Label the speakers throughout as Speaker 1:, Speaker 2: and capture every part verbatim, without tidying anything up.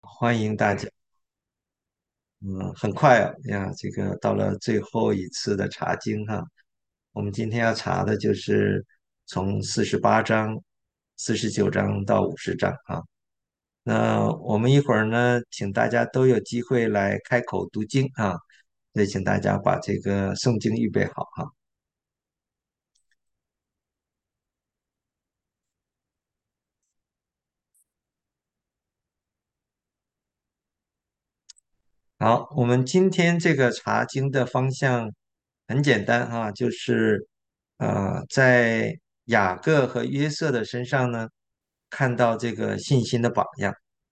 Speaker 1: 欢迎大家。嗯，很快啊呀，这个到了最后一次的查经哈，我们今天要查的就是从四十八章、四十九章到五十章啊。那我们一会儿呢，请大家都有机会来开口读经啊，所以请大家把这个圣经预备好哈。好，我们今天这个查经的方向很简单啊，就是呃，在雅各和约瑟的身上呢，看到这个信心的榜样。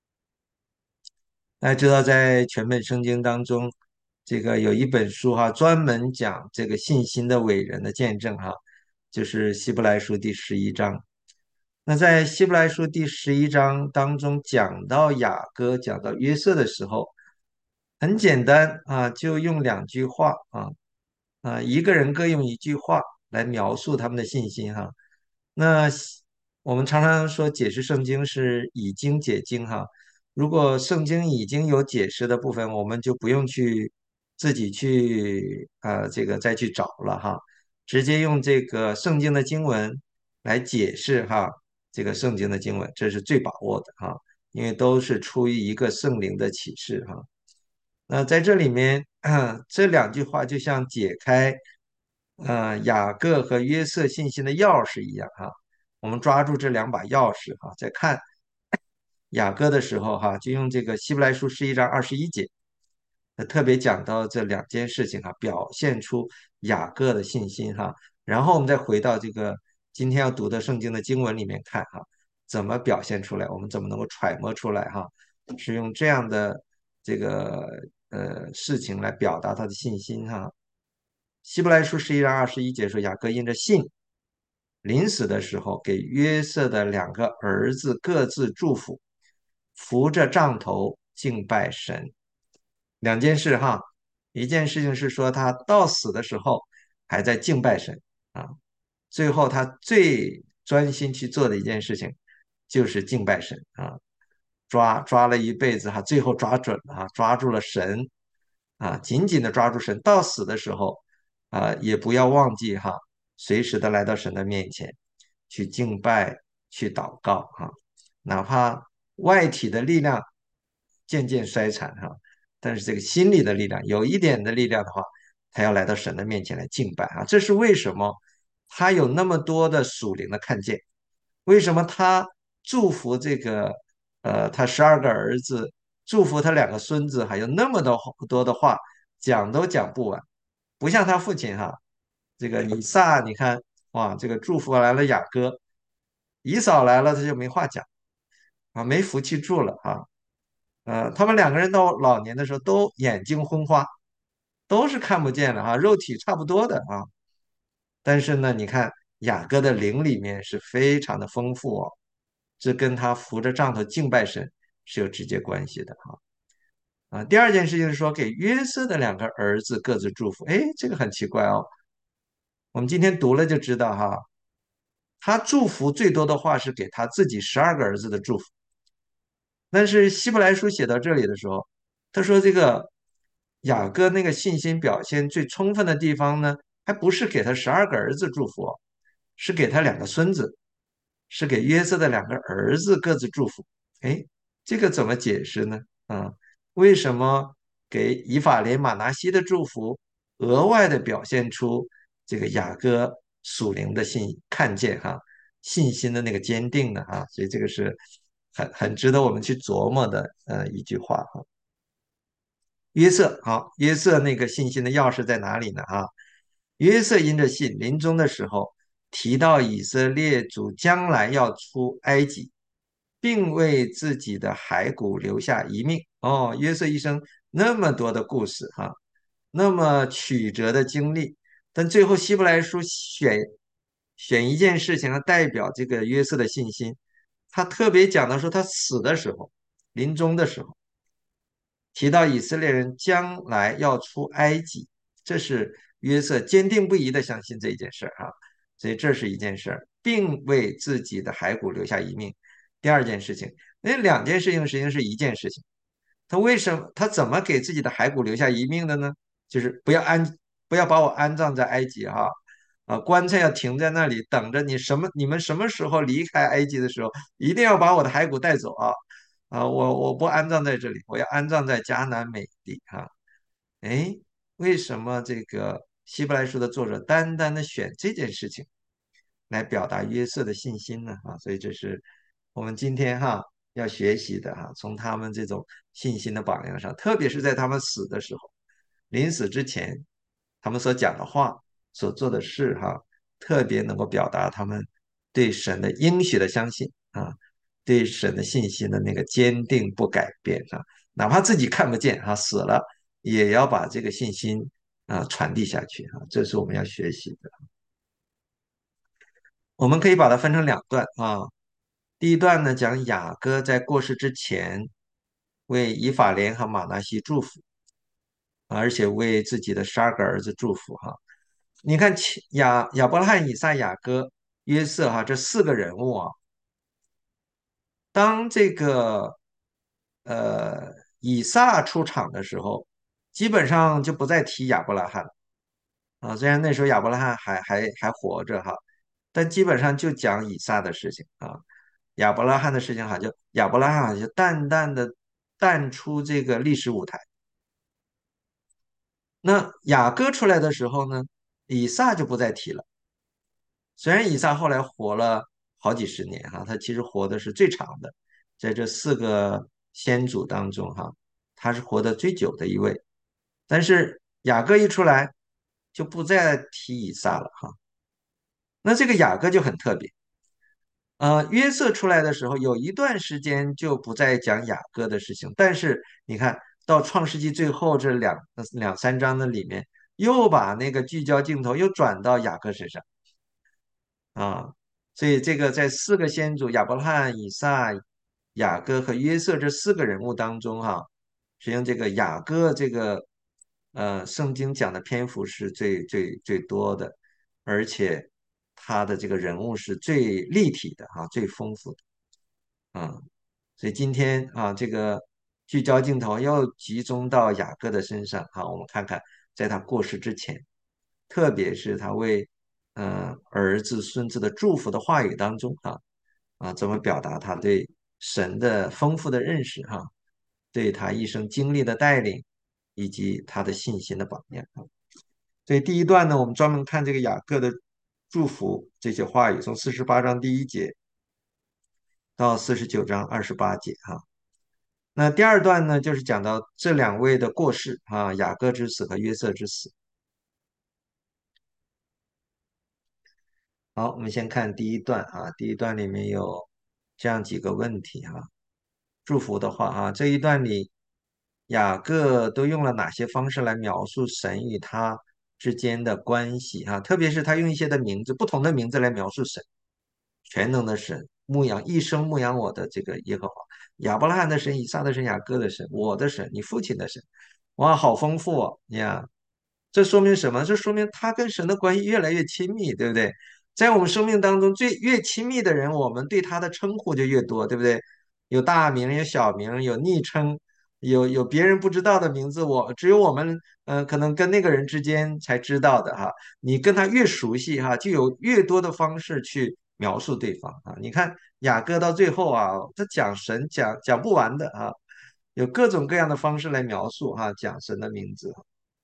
Speaker 1: 大家知道，在全本圣经当中，这个有一本书哈，专门讲这个信心的伟人的见证哈，就是希伯来书第十一章。那在希伯来书第十一章当中讲到雅各、讲到约瑟的时候，很简单啊，就用两句话啊啊，一个人各用一句话来描述他们的信心哈。那我们常常说解释圣经是以经解经哈。如果圣经已经有解释的部分，我们就不用去自己去呃这个再去找了哈，直接用这个圣经的经文来解释哈这个圣经的经文，这是最把握的哈，因为都是出于一个圣灵的启示哈。那在这里面，这两句话就像解开呃雅各和约瑟信心的钥匙一样哈。我们抓住这两把钥匙哈，在看雅各的时候哈，就用这个希伯来书十一章二十一节，呃特别讲到这两件事情哈，表现出雅各的信心哈。然后我们再回到这个今天要读的圣经的经文里面看哈，怎么表现出来，我们怎么能够揣摩出来哈，是用这样的这个呃事情来表达他的信心哈。希伯来书十一章二十一节说，雅各因着信，临死的时候给约瑟的两个儿子各自祝福，扶着杖头敬拜神。两件事哈，一件事情是说他到死的时候还在敬拜神啊，最后他最专心去做的一件事情就是敬拜神啊，抓抓了一辈子哈，最后抓准了哈，抓住了神啊，紧紧的抓住神，到死的时候啊，也不要忘记哈，随时的来到神的面前去敬拜、去祷告哈，哪怕外体的力量渐渐衰残哈，但是这个心里的力量有一点的力量的话，他要来到神的面前来敬拜啊，这是为什么他有那么多的属灵的看见？为什么他祝福这个呃他十二个儿子，祝福他两个孙子，还有那么多多的话讲都讲不完，不像他父亲哈，这个以撒，你看哇，这个祝福来了雅各，以扫来了他就没话讲啊，没福气住了啊。呃，他们两个人到老年的时候都眼睛昏花，都是看不见的啊，肉体差不多的啊。但是呢，你看雅各的灵里面是非常的丰富哦，这跟他扶着杖头敬拜神是有直接关系的哈。啊，第二件事情是说给约瑟的两个儿子各自祝福，哎，这个很奇怪哦。我们今天读了就知道哈，他祝福最多的话是给他自己十二个儿子的祝福，但是希伯来书写到这里的时候，他说这个雅各那个信心表现最充分的地方呢，还不是给他十二个儿子祝福哦，是给他两个孙子，是给约瑟的两个儿子各自祝福。哎，这个怎么解释呢？啊，为什么给以法莲、马拿西的祝福，额外的表现出这个雅各属灵的信看见哈信心的那个坚定呢？哈，所以这个是很很值得我们去琢磨的呃一句话哈。约瑟，好，约瑟那个信心的钥匙在哪里呢？啊，约瑟因着信，临终的时候提到以色列族将来要出埃及，并为自己的骸骨留下一命。哦，约瑟一生那么多的故事哈，那么曲折的经历，但最后希伯来书选选一件事情来代表这个约瑟的信心，他特别讲到说他死的时候，临终的时候。提到以色列人将来要出埃及，这是约瑟坚定不移的相信这一件事儿哈，所以这是一件事儿，并为自己的骸骨留下一命。第二件事情，那两件事情实际上是一件事情， 他为什么他怎么给自己的骸骨留下遗命的呢？就是不要安不要把我安葬在埃及哈。啊，棺材要停在那里等着你什么？你们什么时候离开埃及的时候，一定要把我的骸骨带走啊！啊，我我不安葬在这里，我要安葬在迦南美地哈。哎，为什么这个希伯来书的作者单单的选这件事情来表达约瑟的信心呢？啊，所以这是我们今天哈要学习的哈，从他们这种信心的榜样上，特别是在他们死的时候，临死之前，他们所讲的话、所做的事哈，特别能够表达他们对神的应许的相信啊，对神的信心的那个坚定不改变啊，哪怕自己看不见啊，死了。也要把这个信心啊传递下去啊，这是我们要学习的。我们可以把它分成两段啊，第一段呢讲雅各在过世之前为以法莲和马拿西祝福，而且为自己的十二个儿子祝福哈。你看其亚亚伯拉罕、以撒、雅各、约瑟哈这四个人物啊，当这个呃以撒出场的时候，基本上就不再提亚伯拉罕了。啊，虽然那时候亚伯拉罕还还还活着哈，但基本上就讲以撒的事情啊，亚伯拉罕的事情哈，就亚伯拉罕好像就淡淡的淡出这个历史舞台。那雅各出来的时候呢，以撒就不再提了。虽然以撒后来活了好几十年哈，他其实活的是最长的，在这四个先祖当中哈，他是活得最久的一位。但是雅各一出来，就不再提以撒了哈。那这个雅各就很特别，呃，约瑟出来的时候，有一段时间就不再讲雅各的事情，但是你看到创世纪最后这两两三章的里面，又把那个聚焦镜头又转到雅各身上啊，所以这个在四个先祖亚伯拉罕、以撒、雅各和约瑟这四个人物当中，哈，实际上这个雅各这个呃，圣经讲的篇幅是最最最多的，而且他的这个人物是最立体的哈，最丰富的啊。所以今天啊，这个聚焦镜头又集中到雅各的身上啊，我们看看在他过世之前，特别是他为嗯、呃儿子孙子的祝福的话语当中啊啊，怎么表达他对神的丰富的认识哈、对他一生经历的带领，以及他的信心的榜样啊。所以第一段呢，我们专门看这个雅各的祝福这些话语，从四十八章第一节到四十九章二十八节哈。那第二段呢，就是讲到这两位的过世啊，雅各之死和约瑟之死。好，我们先看第一段啊，第一段里面有这样几个问题哈。祝福的话啊，这一段里雅各都用了哪些方式来描述神与他之间的关系啊？特别是他用一些的名字，不同的名字来描述神。全能的神，牧养一生牧养我的这个耶和华，亚伯拉罕的神、以撒的神、雅各的神，我的神，你父亲的神，哇，好丰富哦！你看，这说明什么？这说明他跟神的关系越来越亲密，对不对？在我们生命当中，最越亲密的人，我们对他的称呼就越多，对不对？有大名，有小名，有昵称，有有别人不知道的名字，我只有我们，呃，可能跟那个人之间才知道的哈。你跟他越熟悉哈，就有越多的方式去描述对方啊。你看雅各到最后啊，他讲神讲讲不完的啊，有各种各样的方式来描述哈，讲神的名字。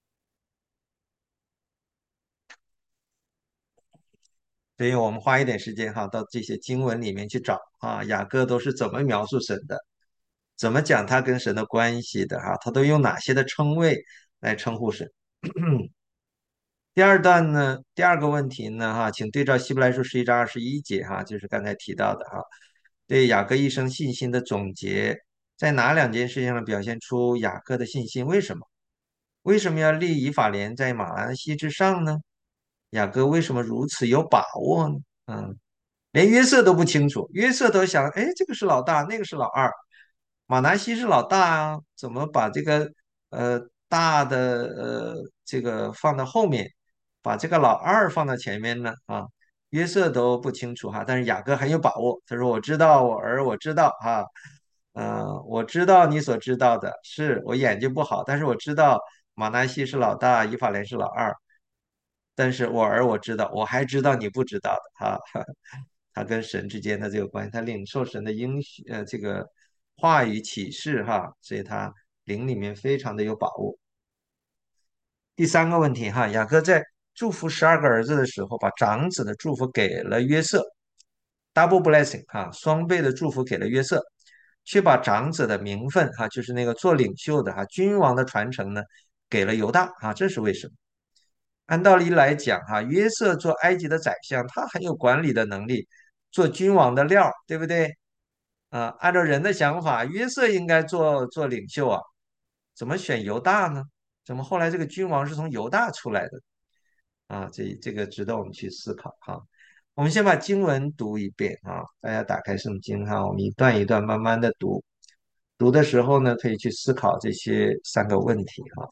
Speaker 1: 所以我们花一点时间哈，到这些经文里面去找啊，雅各都是怎么描述神的，怎么讲他跟神的关系的哈，他都用哪些的称谓来称呼神。第二段呢，第二个问题呢，哈，请对照希伯来书十一章二十一节，哈，就是刚才提到的哈，对雅各一生信心的总结，在哪两件事情上表现出雅各的信心？为什么？为什么要立以法莲在马兰西之上呢？雅各为什么如此有把握呢？嗯，连约瑟都不清楚，约瑟都想，哎，这个是老大，那个是老二，马南西是老大啊，怎么把这个呃大的呃这个放到后面，把这个老二放到前面呢？啊，约瑟都不清楚哈，但是雅各很有把握，他说我知道我儿，我知道哈， 嗯，我知道你所知道的，是我眼睛不好，但是我知道马拿西是老大，以法莲是老二。但是我而我知道，我还知道你不知道的哈，他跟神之间的这个关系，他领受神的应许，呃，这个话语启示哈，所以他灵里面非常的有把握。第三个问题哈，雅各在祝福十二个儿子的时候，把长子的祝福给了约瑟，double blessing 哈，双倍的祝福给了约瑟，却把长子的名分哈，就是那个做领袖的哈，君王的传承呢，给了犹大啊，这是为什么？按道理来讲哈，约瑟做埃及的宰相，他很有管理的能力，做君王的料，对不对？啊，按照人的想法，约瑟应该做做领袖啊，怎么选犹大呢？怎么后来这个君王是从犹大出来的？啊，这这个值得我们去思考哈。我们先把经文读一遍啊，大家打开圣经哈，我们一段一段慢慢的读，读的时候呢，可以去思考这些三个问题哈。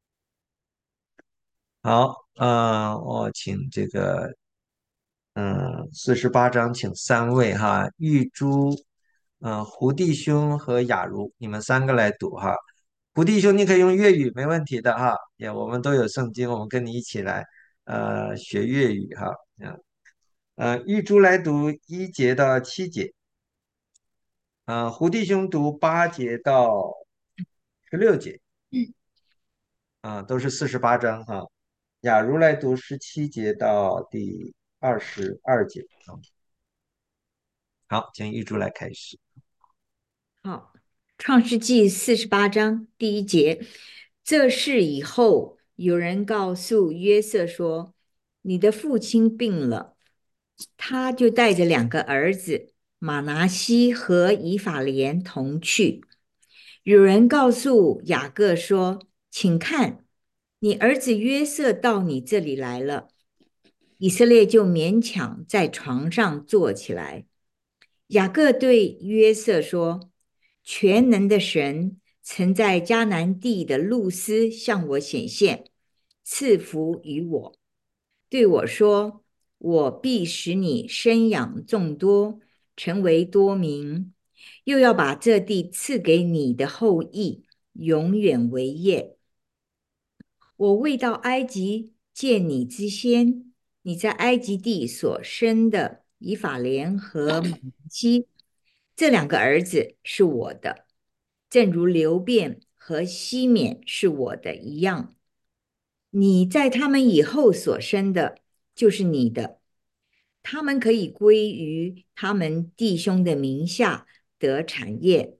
Speaker 1: 好，嗯、我请这个嗯，四十八章，请三位哈，玉珠，嗯、胡弟兄和雅茹，你们三个来读哈。胡弟兄，你可以用粤语，没问题的哈。也我们都有圣经，我们跟你一起来，呃，学粤语哈。嗯，呃，玉珠来读一节到七节，啊、胡弟兄读八节到十六节，啊、都是四十八章哈。雅茹来读十七节到第二十二节。啊，好，请玉珠来开始。
Speaker 2: 好，《创世纪》四十八章第一节，这事以后，有人告诉约瑟说：“你的父亲病了。”他就带着两个儿子马拿西和以法莲同去。有人告诉雅各说：“请看，你儿子约瑟到你这里来了。”以色列就勉强在床上坐起来。雅各对约瑟说：“全能的神曾在迦南地的路斯向我显现，赐福于我，对我说：我必使你生养众多，成为多民，又要把这地赐给你的后裔，永远为业。我未到埃及见你之先，你在埃及地所生的以法莲和玛拿西这两个儿子是我的，正如流便和西缅是我的一样。你在他们以后所生的，就是你的，他们可以归于他们弟兄的名下得产业。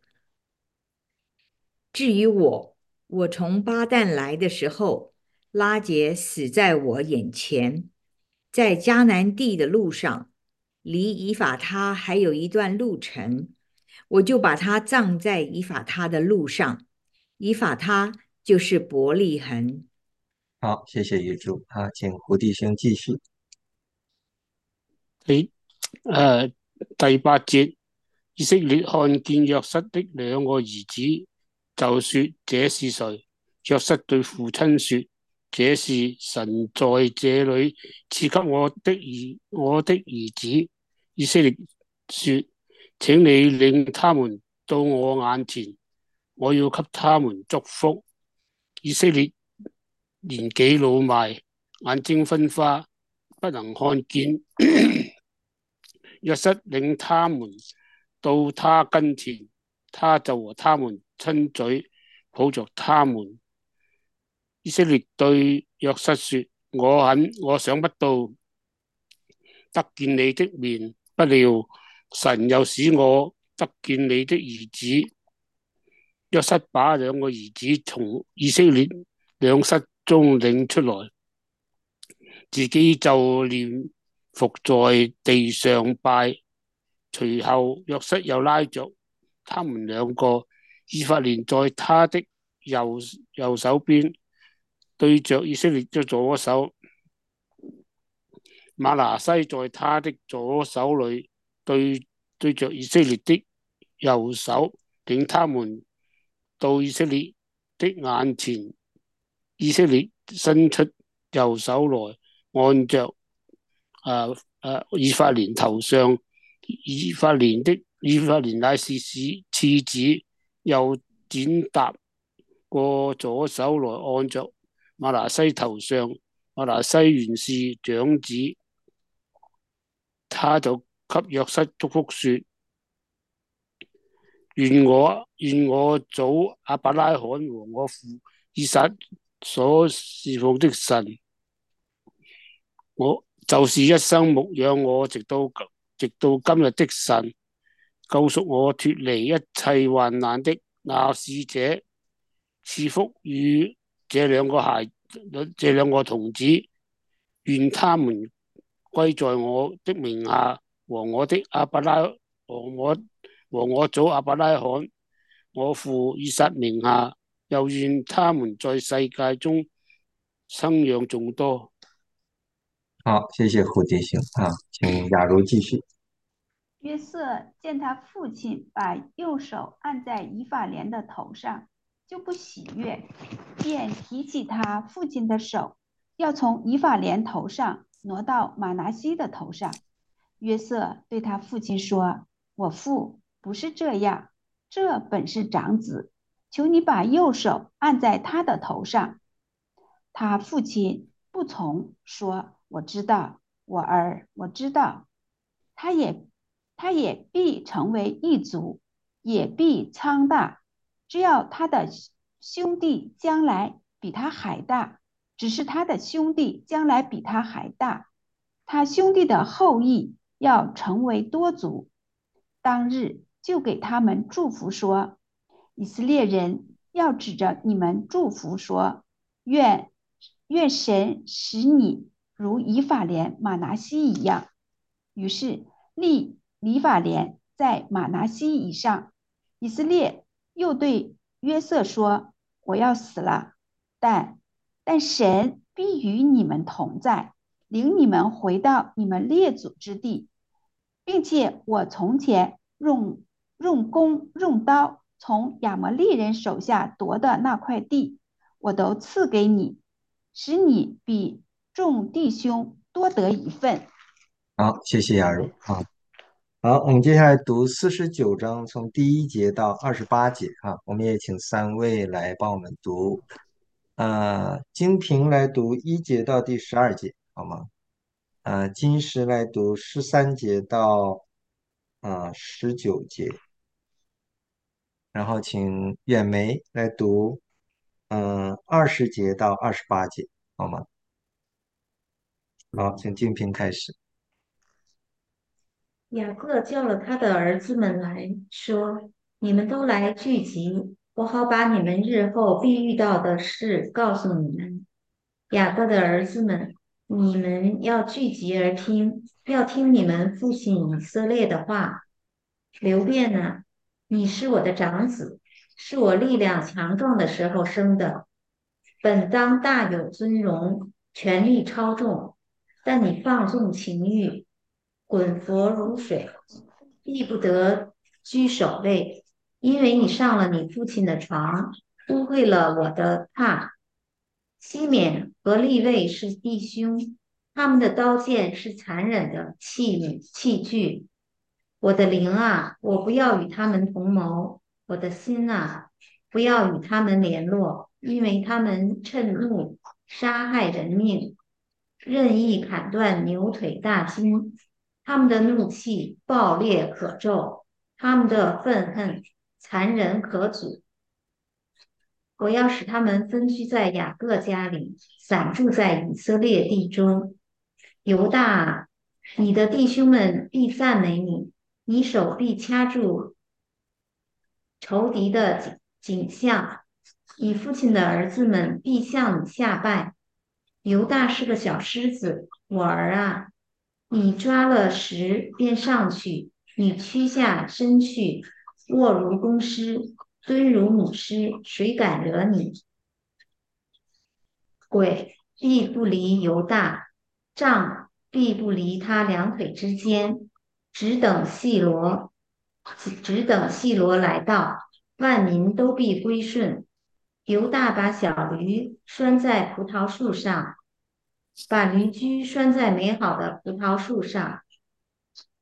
Speaker 2: 至于我，我从巴旦来的时候，拉结死在我眼前，在迦南地的路上，离以法他还有一段路程，我就把他葬在以法他的路上。以法他就是伯利恒。
Speaker 1: 好，谢谢玉柱啊，请胡弟兄继续。
Speaker 3: 你誒第八節，以色列看見約瑟的兩個兒子，就說：這是誰？約瑟對父親說：這是神在這裏賜給我的兒我的兒子。以色列說：請你領他們到我眼前，我要給他們祝福。以色列年紀老邁，眼睛昏花，不能看見。約瑟領他們到他跟前，他就和他們親嘴，抱着他們。以色列對約瑟說：我很我想不到得見你的面，不料神又使我得見你的兒子。約瑟把兩個兒子從以色列兩室中領出來，自己就連伏在地上拜。隨後約瑟又拉着他們兩個，以法蓮在他的右右手邊，對着以色列的左手；馬拿西在他的左手裏，對對着以色列的右手，領他們到以色列的眼前。以色列伸出右手來，按着誒誒以法蓮頭上。以法蓮的以法蓮乃是次子，又踐踏過左手來按着馬拿西頭上。馬拿西原是長子，他就給約瑟祝福說：願我願我祖亞伯拉罕和我父以撒所侍奉的神，我就是一生牧養我直到直到今日的神，救贖我脱離一切患難的那使者，賜福與這兩個孩這兩個童子，願他們歸在我的名下，和我的亞伯拉和我和我祖亞伯拉罕、我父以撒名下，又願他們在世界中生養眾多。
Speaker 1: 好，谢谢胡弟兄啊，请雅茹继续。
Speaker 4: 约瑟见他父亲把右手按在以法莲的头上，就不喜悦，便提起他父亲的手，要从以法莲头上挪到马拿西的头上。约瑟对他父亲说：“我父，不是这样，这本是长子，求你把右手按在他的头上。”他父亲不从，说：“我知道，我儿，我知道。他也他也必成为一族，也必昌大。只要他的兄弟将来比他还大，只是他的兄弟将来比他还大，他兄弟的后裔要成为多族。当日就给他们祝福说：以色列人要指着你们祝福说，愿愿神使你如以法莲、马拿西一样。于是立以法莲在马拿西以上。以色列又对约瑟说：我要死了，但但神必与你们同在，领你们回到你们列祖之地，并且我从前用用弓用刀从亚摩利人手下夺的那块地，我都赐给你，使你比众弟兄多得一份。
Speaker 1: 好，谢谢雅茹啊。好，我们接下来读四十九章，从第一节到二十八节啊。我们也请三位来帮我们读，呃，金平来读一节到第十二节，好吗？呃，金石来读十三节到啊十九节，然后请远梅来读嗯二十节到二十八节，好吗？好，请金平开始。
Speaker 5: 雅各叫了他的儿子们来说：你们都来聚集，我好把你们日后必遇到的事告诉你们。雅各的儿子们，你们要聚集而听，要听你们父亲以色列的话。流便啊，你是我的长子，是我力量强壮的时候生的，本当大有尊荣，权力超重，但你放纵情欲，滚佛如水，必不得居首位，因为你上了你父亲的床，污秽了我的榻。西缅和利位是弟兄，他们的刀剑是残忍的器器具。我的灵啊，我不要与他们同谋；我的心啊，不要与他们联络，因为他们趁怒杀害人命，任意砍断牛腿大筋。他们的怒气暴烈可咒，他们的愤恨残忍可阻。我要使他们分居在雅各家里，散住在以色列地中。犹大，你的弟兄们必赞美你，你手必掐住仇敌的颈项，你父亲的儿子们必向你下拜。犹大是个小狮子，我儿啊，你抓了食便上去，你屈下身去，卧如公狮，蹲如母狮，谁敢惹你？鬼必不离犹大，杖必不离他两腿之间，只等细罗，只等细罗来到，万民都必归顺。犹大把小驴拴在葡萄树上，把驴驹拴在美好的葡萄树上。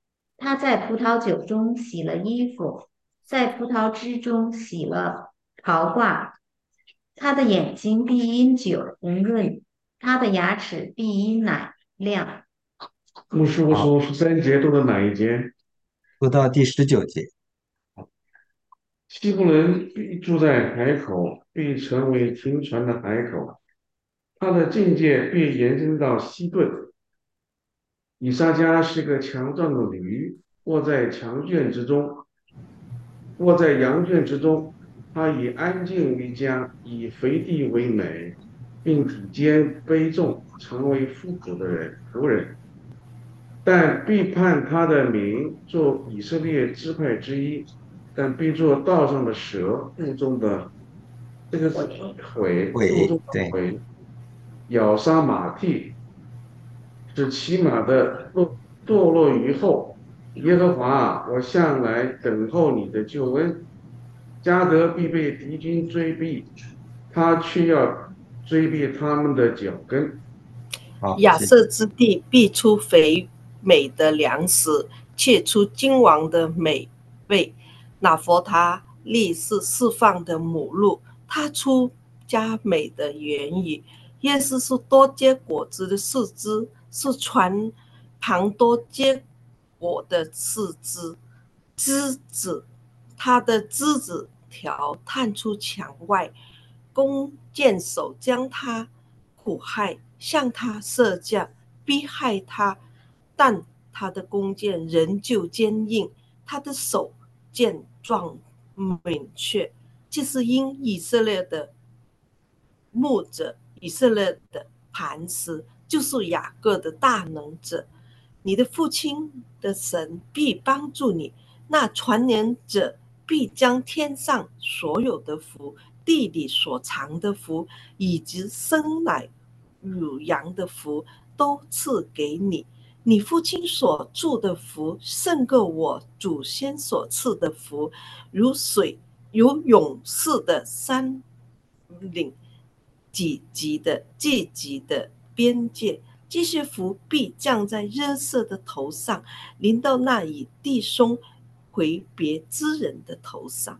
Speaker 5: 他在葡萄酒中洗了衣服，在葡萄汁中洗了袍褂。他的眼睛必因酒红润，他的牙齿必因奶亮。
Speaker 6: 牧师，我
Speaker 1: 好，
Speaker 6: 说十三节读的哪一节？
Speaker 1: 读到第十九节。
Speaker 6: 希伯伦必住在海口，必成为停船的海口，他的境界必延伸到西顿。以撒迦是个强壮的驴，卧在强圈之中，卧在羊圈之中。他以安静为佳，以肥地为美，并体坚卑重，成为富足的人仆人。但必判他的名做以色列支派之一，但必做道上的蛇，腹中的这个是悔，腹中
Speaker 1: 尾，
Speaker 6: 的
Speaker 1: 对。
Speaker 6: 悔，咬杀马蹄，使骑马的堕堕落于后。耶和华啊，我向来等候你的救恩。加德必被敌军追逼，他却要追逼他们的脚跟。
Speaker 1: 好，
Speaker 7: 亚
Speaker 1: 谢谢。
Speaker 7: 瑟之地必出肥美的粮食，切出金王的美味。拿佛他利是释放的母鹿，它出佳美的言语。耶稣是多结果子的树枝，是船旁多结果的树枝。枝子，它的枝子条探出墙外，弓箭手将它苦害，向他射箭，逼害他，但他的弓箭仍旧坚硬，他的手健壮敏确，这是因以色列的牧者，以色列的磐石，就是雅各的大能者。你的父亲的神必帮助你，那传言者必将天上所有的福，地里所藏的福，以及生奶乳羊的福，都赐给你。你父亲所祝的福，胜过我祖先所赐的福，如水，如勇士的山岭，几级的阶级的边界。这些福必降在约瑟的头上，临到那以弟兄回别之人的头上。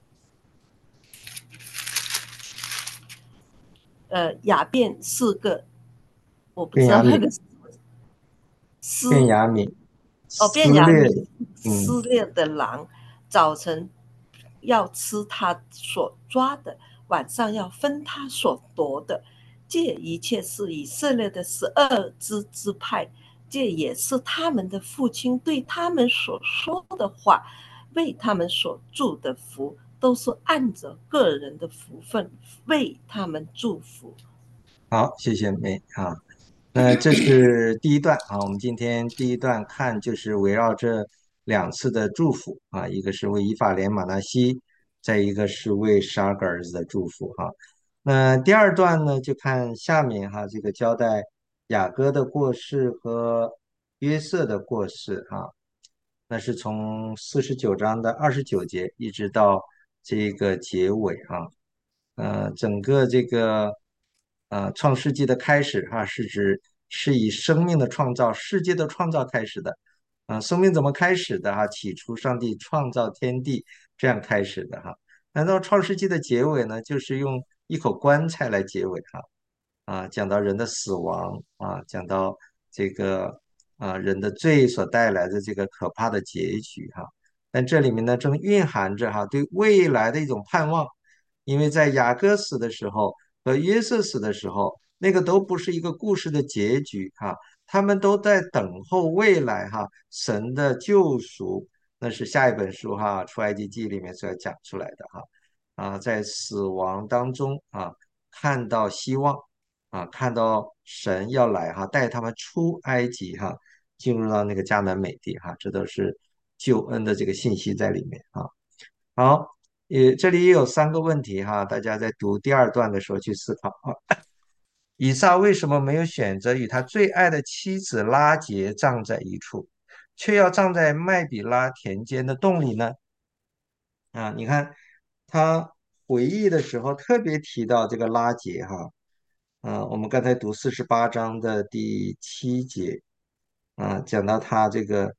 Speaker 7: 呃，雅变是个，我不
Speaker 1: 便雅悯，
Speaker 7: 知道那个撕
Speaker 1: 便雅悯，
Speaker 7: 哦，
Speaker 1: 撕
Speaker 7: 便雅
Speaker 1: 裂，
Speaker 7: 悯
Speaker 1: 嗯，
Speaker 7: 撕裂的狼，早晨要吃他所抓的，晚上要分他所夺的。这一切是以色列的十二支支派，这也是他们的父亲对他们所说的话，为他们所祝的福，都是按着个人的福分为他们祝福。
Speaker 1: 好，谢谢梅啊。那这是第一段啊，我们今天第一段看就是围绕这两次的祝福啊，一个是为以法莲、马纳西，再一个是为十二个儿子的祝福哈。那第二段呢，就看下面哈，这个交代雅各的过世和约瑟的过世哈。那是从四十九章的二十九节一直到这个结尾啊。呃，整个这个呃创世纪的开始哈、是指是以生命的创造、世界的创造开始的。啊、生命怎么开始的哈、起初上帝创造天地这样开始的哈。难道创世纪的结尾呢，就是用一口棺材来结尾哈？啊，讲到人的死亡啊，讲到这个啊人的罪所带来的这个可怕的结局哈。但这里面呢，正蕴含着哈对未来的一种盼望，因为在雅各死的时候和约瑟死的时候，那个都不是一个故事的结局哈，他们都在等候未来哈神的救赎，那是下一本书哈出埃及记里面所要讲出来的哈。啊，在死亡当中啊看到希望。啊，看到神要来哈，带他们出埃及哈，进入到那个迦南美地哈，这都是救恩的这个信息在里面啊。好，也这里也有三个问题哈，大家在读第二段的时候去思考啊。以撒为什么没有选择与他最爱的妻子拉结葬在一处，却要葬在麦比拉田间的洞里呢？啊，你看他回忆的时候特别提到这个拉结哈。啊，我们刚才读四十八章的第七节，啊，讲到他这个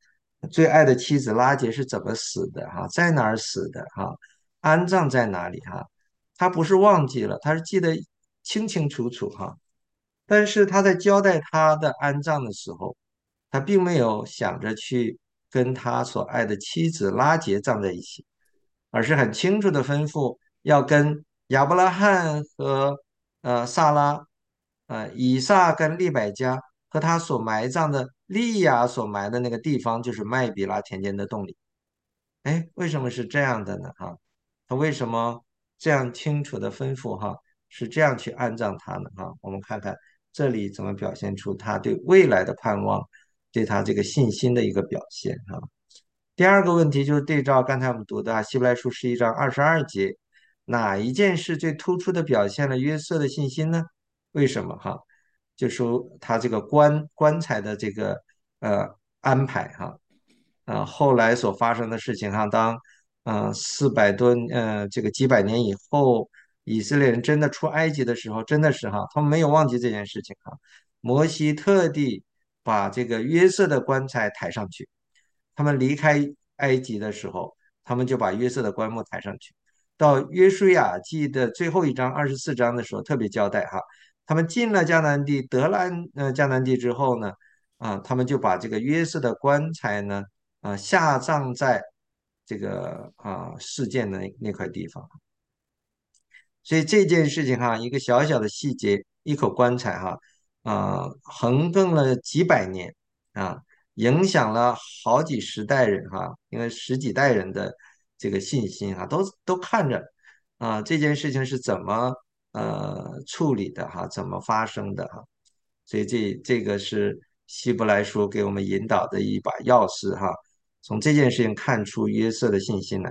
Speaker 1: 最爱的妻子拉结是怎么死的哈，在哪儿死的哈，安葬在哪里哈，他不是忘记了，他是记得清清楚楚哈。但是他在交代他的安葬的时候，他并没有想着去跟他所爱的妻子拉结葬在一起，而是很清楚的吩咐要跟亚伯拉罕和呃萨拉，呃以撒跟利百加和他所埋葬的利亚所埋的那个地方，就是麦比拉田间的洞里。哎，为什么是这样的呢？哈，他为什么这样清楚的吩咐哈，是这样去安葬他呢？哈，我们看看这里怎么表现出他对未来的盼望，对他这个信心的一个表现哈。第二个问题就是对照刚才我们读的啊，希伯来书十一章二十二节，哪一件事最突出的表现了约瑟的信心呢？为什么哈？就说他这个棺棺材的这个呃安排哈，呃后来所发生的事情哈，当呃四百多呃这个几百年以后，以色列人真的出埃及的时候，真的是哈，他们没有忘记这件事情哈。摩西特地把这个约瑟的棺材抬上去，他们离开埃及的时候，他们就把约瑟的棺木抬上去。到约书亚记的最后一章二十四章的时候，特别交代哈，他们进了迦南地，得了呃迦南地之后呢，啊，他们就把这个约瑟的棺材呢，啊下葬在这个啊事件的那那块地方。所以这件事情哈，一个小小的细节，一口棺材哈，啊，横亘了几百年啊，影响了好几十代人哈，因为十几代人的这个信心哈，都都看着啊，这件事情是怎么呃处理的哈，怎么发生的哈，所以这这个是希伯来书给我们引导的一把钥匙哈，从这件事情看出约瑟的信心来。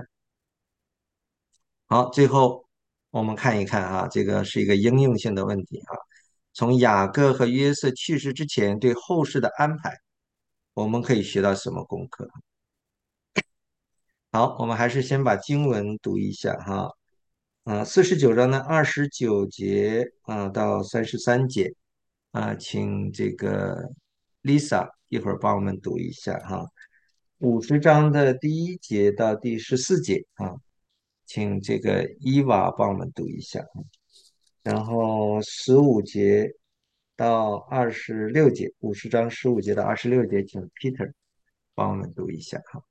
Speaker 1: 好，最后我们看一看哈，这个是一个应用性的问题哈。从雅各和约瑟去世之前对后事的安排，我们可以学到什么功课？好，我们还是先把经文读一下哈。啊，四十九章的二十九节啊到三十三节啊，请这个 Lisa 一会儿帮我们读一下哈。五十章的第一节到第十四节啊，请这个伊娃帮我们读一下。然后十五节到二十六节，五十章十五节到二十六节，请 Peter 帮我们读一下哈。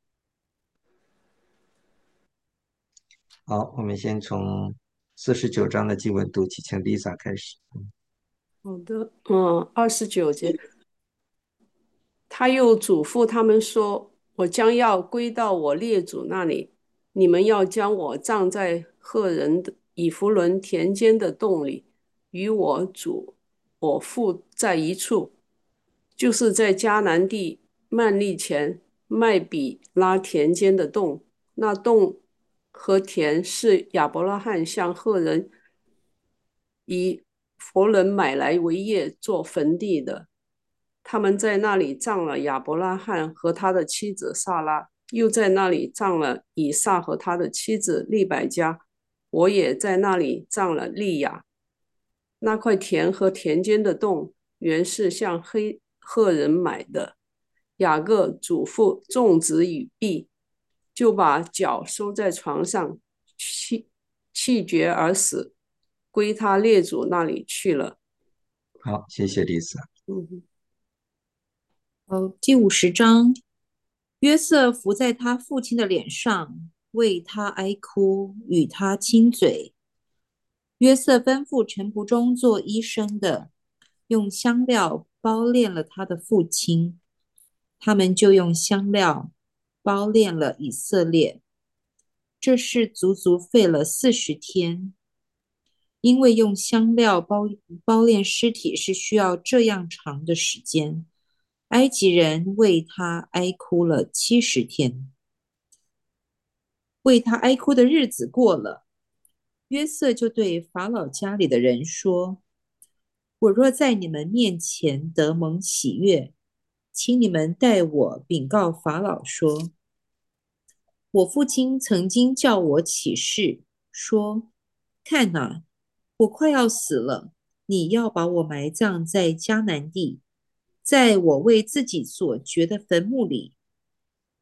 Speaker 1: 好，我们先从四十九章的经文读起，请 Lisa 开始。
Speaker 8: 好的，嗯，二十九节，他又嘱咐他们说：“我将要归到我列祖那里，你们要将我葬在赫人的以弗伦田间的洞里，与我主我父在一处，就是在迦南地曼利前麦比拉田间的洞。那洞和田是亚伯拉罕向赫人以弗伦买来为业做坟地的。他们在那里葬了亚伯拉罕和他的妻子萨拉，又在那里葬了以撒和他的妻子利百加。我也在那里葬了利亚。那块田和田间的洞原是向黑赫人买的。雅各嘱咐众子与婢，就把脚收在床上，气气绝而死，归他列祖那里去了。
Speaker 1: 好，谢谢 Lisa。
Speaker 8: 嗯，
Speaker 9: 呃，第五十章，约瑟伏在他父亲的脸上，为他哀哭，与他亲嘴。约瑟吩咐臣仆中做医生的，用香料包炼了他的父亲。他们就用香料包炼了以色列。这事足足费了四十天，因为用香料包包炼尸体是需要这样长的时间。埃及人为他哀哭了七十天。为他哀哭的日子过了，约瑟就对法老家里的人说：“我若在你们面前得蒙喜悦，请你们代我禀告法老说，我父亲曾经叫我起誓，说：看哪，我快要死了，你要把我埋葬在迦南地，在我为自己所掘的坟墓里。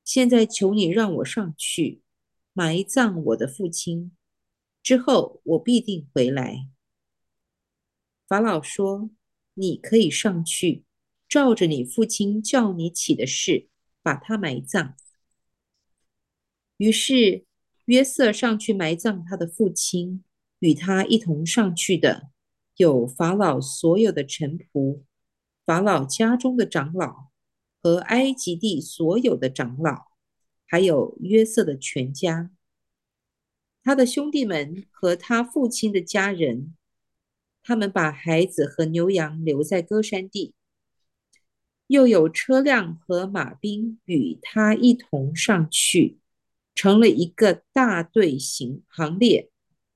Speaker 9: 现在求你让我上去埋葬我的父亲，之后我必定回来。法老说：“你可以上去，照着你父亲叫你起的事，把他埋葬。”于是约瑟上去埋葬他的父亲，与他一同上去的有法老所有的臣仆、法老家中的长老和埃及地所有的长老，还有约瑟的全家。他的兄弟们和他父亲的家人，他们把孩子和牛羊留在歌山地，又有车辆和马兵与他一同上去，成了一个大队行行列。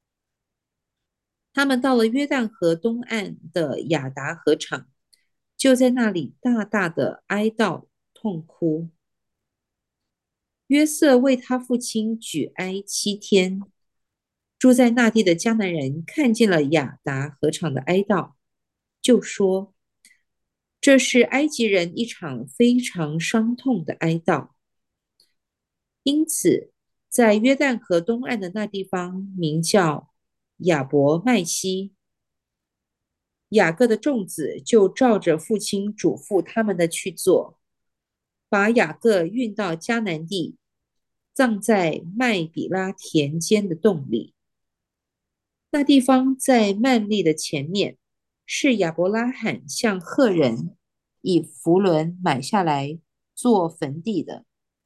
Speaker 9: 他们到了约旦河东岸的亚达河场，就在那里大大的哀悼痛哭。约瑟为他父亲举哀七天。住在那地的迦南人看见了亚达河场的哀悼，就说：“这是埃及人一场非常伤痛的哀悼。”因此，在约旦河东岸的那地方名叫亚伯麦西。雅各的众子就照着父亲嘱咐他们的去做，把雅各运到迦南地，葬在麦比拉田间的洞里。那地方在曼利的前面，是亚伯拉罕向赫人以弗伦买下来做坟地的。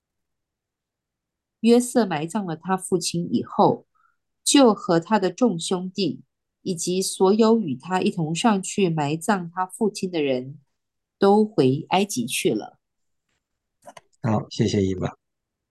Speaker 9: 约瑟埋葬了他父亲以后，就和他的众兄弟以及所有与他一同上去埋葬他父亲的人，都回埃及去了。
Speaker 1: 好，谢谢一吧。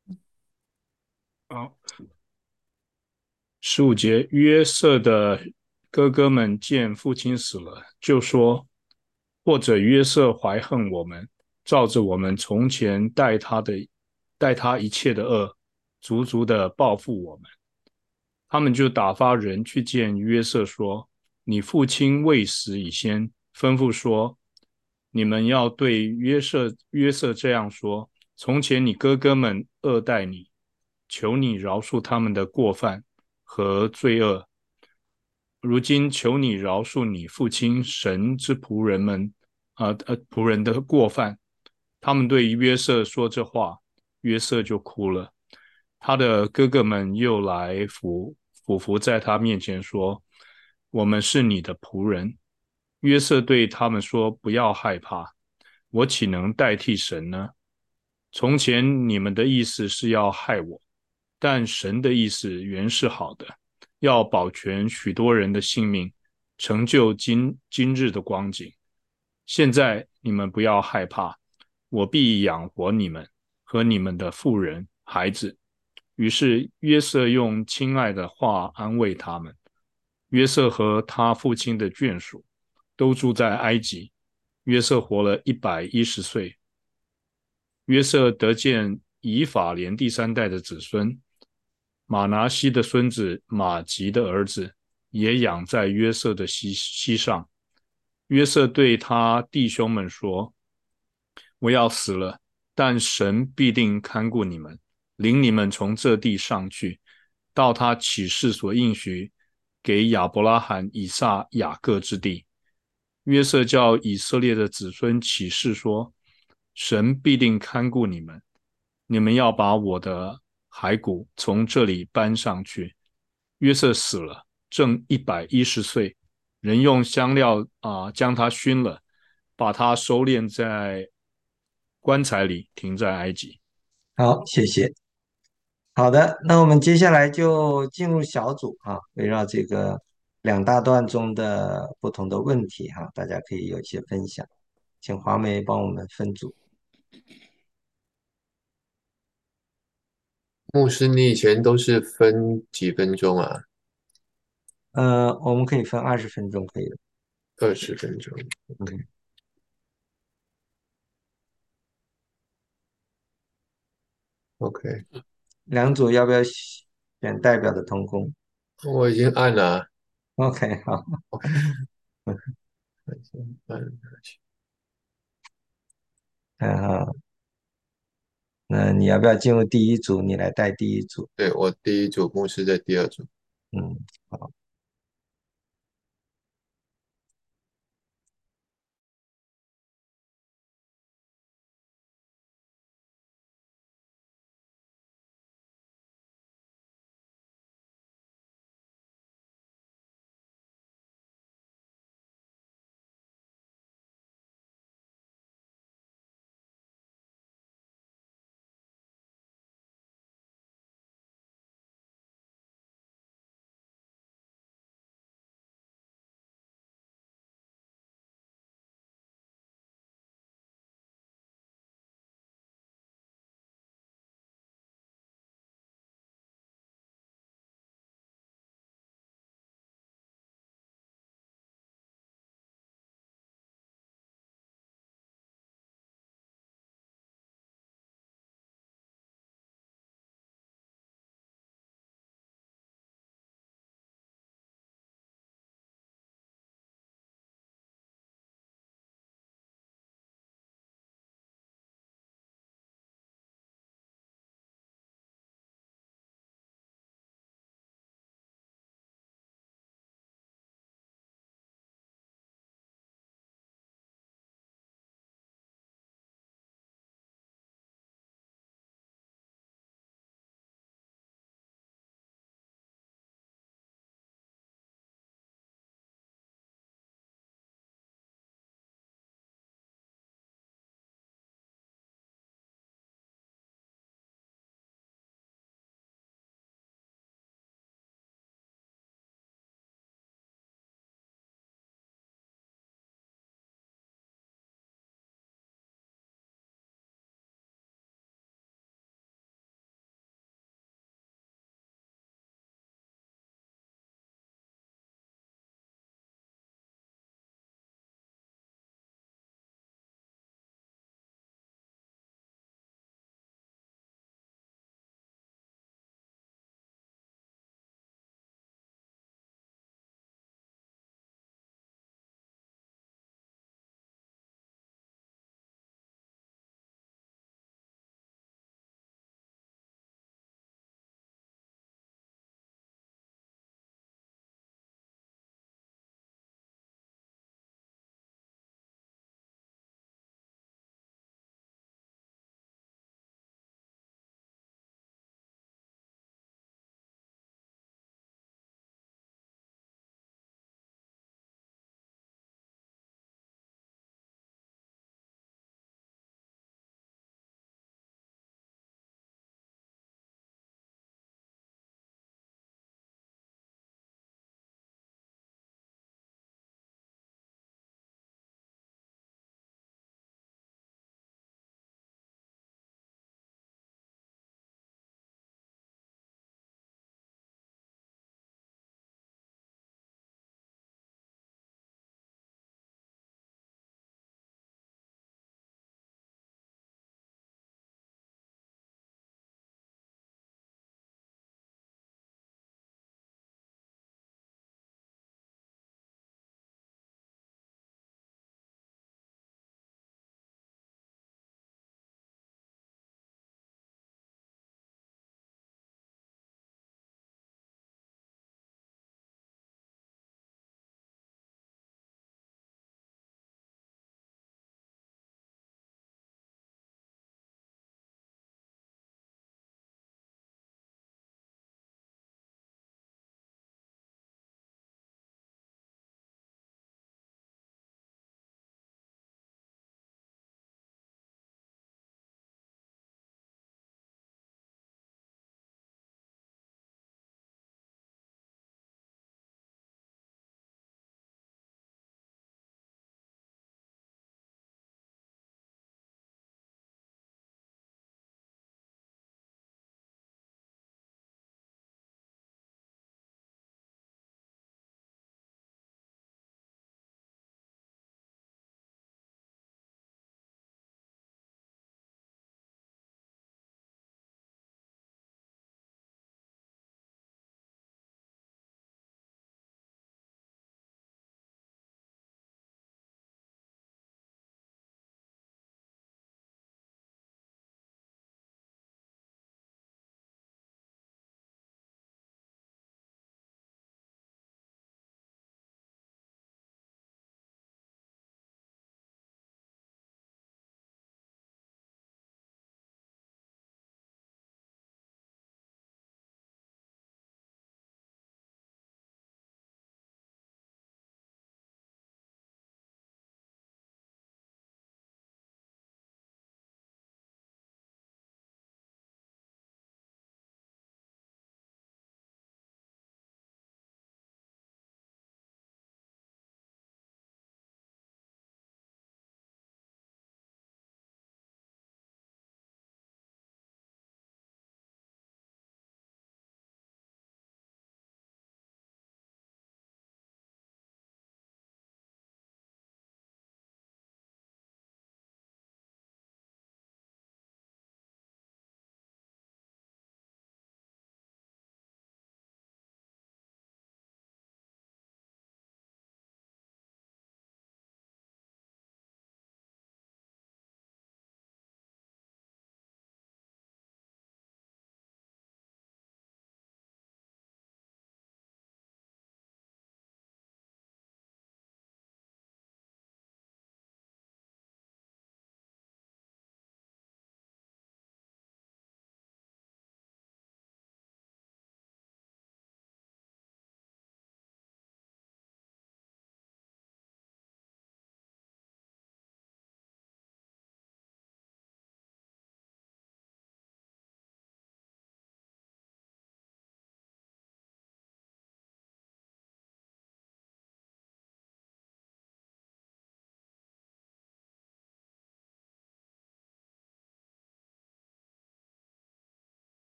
Speaker 10: 好，十五节，约瑟的哥哥们见父亲死了，就说：或者约瑟怀恨我们，照着我们从前待他的待他一切的恶，足足的报复我们。他们就打发人去见约瑟，说：你父亲未死以先，吩咐说，你们要对约瑟约瑟这样说：从前你哥哥们恶待你，求你饶恕他们的过犯和罪恶。如今求你饶恕你父亲神之仆人们啊呃仆人的过犯。他们对约瑟说这话，约瑟就哭了。他的哥哥们又来俯俯伏在他面前说：我们是你的仆人。约瑟对他们说：不要害怕，我岂能代替神呢？从前你们的意思是要害我，但神的意思原是好的，要保全许多人的性命，成就今今日的光景。现在你们不要害怕，我必养活你们和你们的妇人孩子。于是约瑟用亲爱的话安慰他们。约瑟和他父亲的眷属都住在埃及。约瑟活了一百一十岁。约瑟得见以法莲第三代的子孙，马拿西的孙子马吉的儿子也养在约瑟的膝膝上。约瑟对他弟兄们说：我要死了，但神必定看顾你们，领你们从这地上去，到他起誓所应许给亚伯拉罕、以撒、雅各之地。约瑟叫以色列的子孙起誓说：神必定看顾你们，你们要把我的骸骨从这里搬上去。约瑟死了，正一百一十岁，人用香料啊、呃、将他熏了，把他收敛在棺材里，停在埃及。
Speaker 1: 好，谢谢。好的，那我们接下来就进入小组啊，围绕这个两大段中的不同的问题哈、大家可以有一些分享。请华梅帮我们分组。
Speaker 11: 牧师，你以前都是分几分钟啊？
Speaker 1: 呃，我们可以分二十分钟，可以的。
Speaker 11: 二十分钟。
Speaker 1: 嗯，
Speaker 11: OK，
Speaker 1: 两组要不要选代表的同工
Speaker 11: 我已经按了啊。
Speaker 1: ？OK，好。
Speaker 11: OK，按下去。
Speaker 1: 嗯，好。 那你要不要进入第一组？你来带第一组。
Speaker 11: 对，我第一组，牧师在第二组。
Speaker 1: 嗯，好。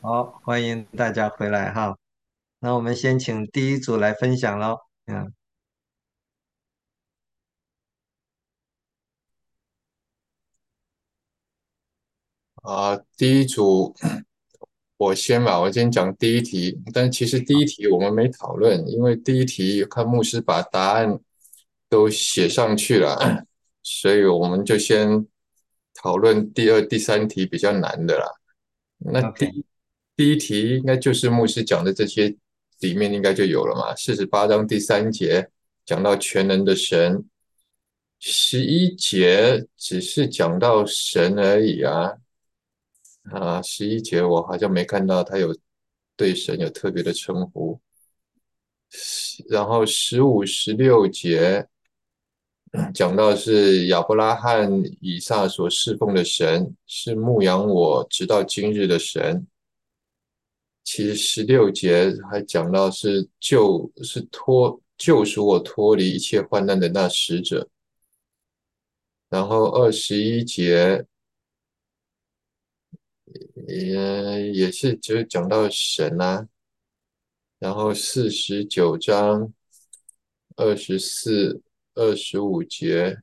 Speaker 1: 好，欢迎大家回来哈。那我们先请第一组来分享喽。嗯，
Speaker 11: 啊，第一组我先吧，我先讲第一题。但其实第一题我们没讨论，因为第一题看牧师把答案都写上去了，所以我们就先讨论第二、第三题比较难的啦。那第
Speaker 1: OK，
Speaker 11: 一第一题应该就是牧师讲的这些里面应该就有了嘛。四十八章第三节讲到全能的神，十一节只是讲到神而已啊。啊，十一节我好像没看到他有对神有特别的称呼。然后十五、十六节讲到是亚伯拉罕、以撒所侍奉的神，是牧养我直到今日的神。其实十六节还讲到是救，是脱救赎我脱离一切患难的那使者。然后二十一节也也是就是讲到神啊。然后四十九章二十四、二十五节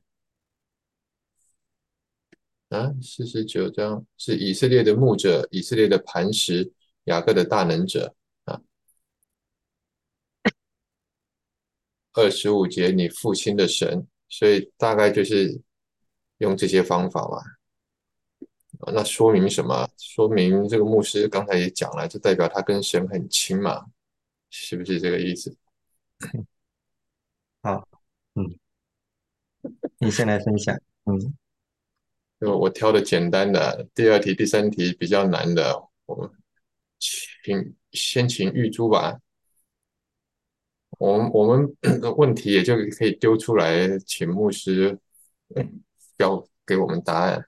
Speaker 11: 啊，四十九章是以色列的牧者，以色列的磐石，雅各的大能者啊。二十五节你父亲的神，所以大概就是用这些方法嘛。啊那说明什么？说明这个牧师刚才也讲了，就代表他跟神很亲嘛，是不是这个意思？
Speaker 1: 好，嗯，你先来分享。嗯，
Speaker 11: 就我挑的简单的，第二题、第三题比较难的，我们请先请玉珠吧。我们我们问题也就可以丢出来，请牧师标给我们答案。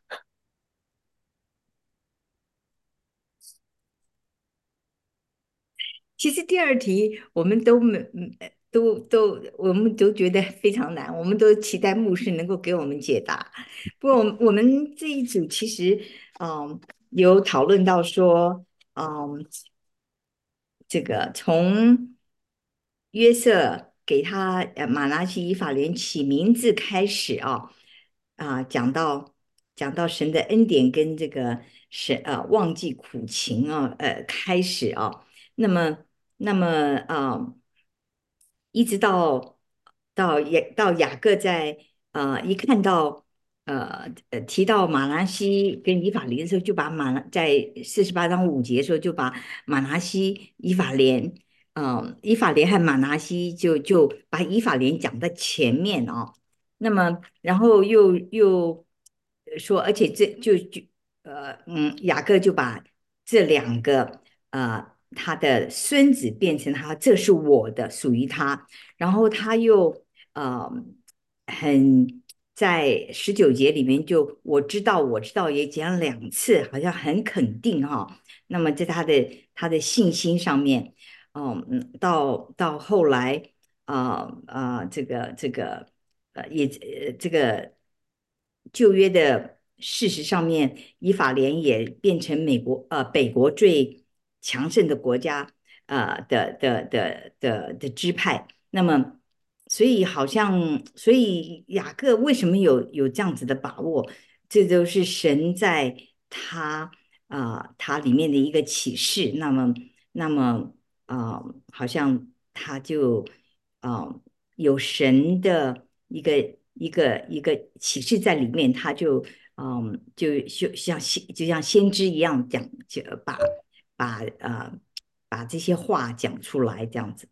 Speaker 2: 其实第二题我们都没，嗯呃都都，我们都觉得非常难，我们都期待牧师能够给我们解答。不过我们我们这一组其实，嗯，有讨论到说，嗯，这个从约瑟给他呃马拿西以法莲起名字开始啊，啊，讲到讲到神的恩典跟这个神呃忘记苦情啊，呃开始啊。那么，那么啊，一直到到雅到雅各在呃一看到呃呃提到马拿西跟以法莲的时候，就把马拿在四十八章五节的时候，就把马拿西、以法莲，嗯、以法莲和马拿西就就把以法莲讲在前面哦。那么，然后又又说，而且这就就呃嗯，雅各就把这两个呃他的孙子变成他，这是我的，属于他。然后他又呃很在十九节里面就我知道我知道也讲两次，好像很肯定哈。那么在他的他的信心上面，嗯嗯，到到后来啊啊、这个这个呃也呃这个旧约的事实上面，以法莲也变成美国呃北国最强盛的国家呃的的的的的支派。那么，所以好像，所以雅各为什么有有这样子的把握？这都是神在他啊、呃他里面的一个启示。那么，那么啊、呃好像他就啊、呃有神的一个一个一个启示在里面，他就嗯就就像先就像先知一样讲，就把把呃把这些话讲出来，这样子。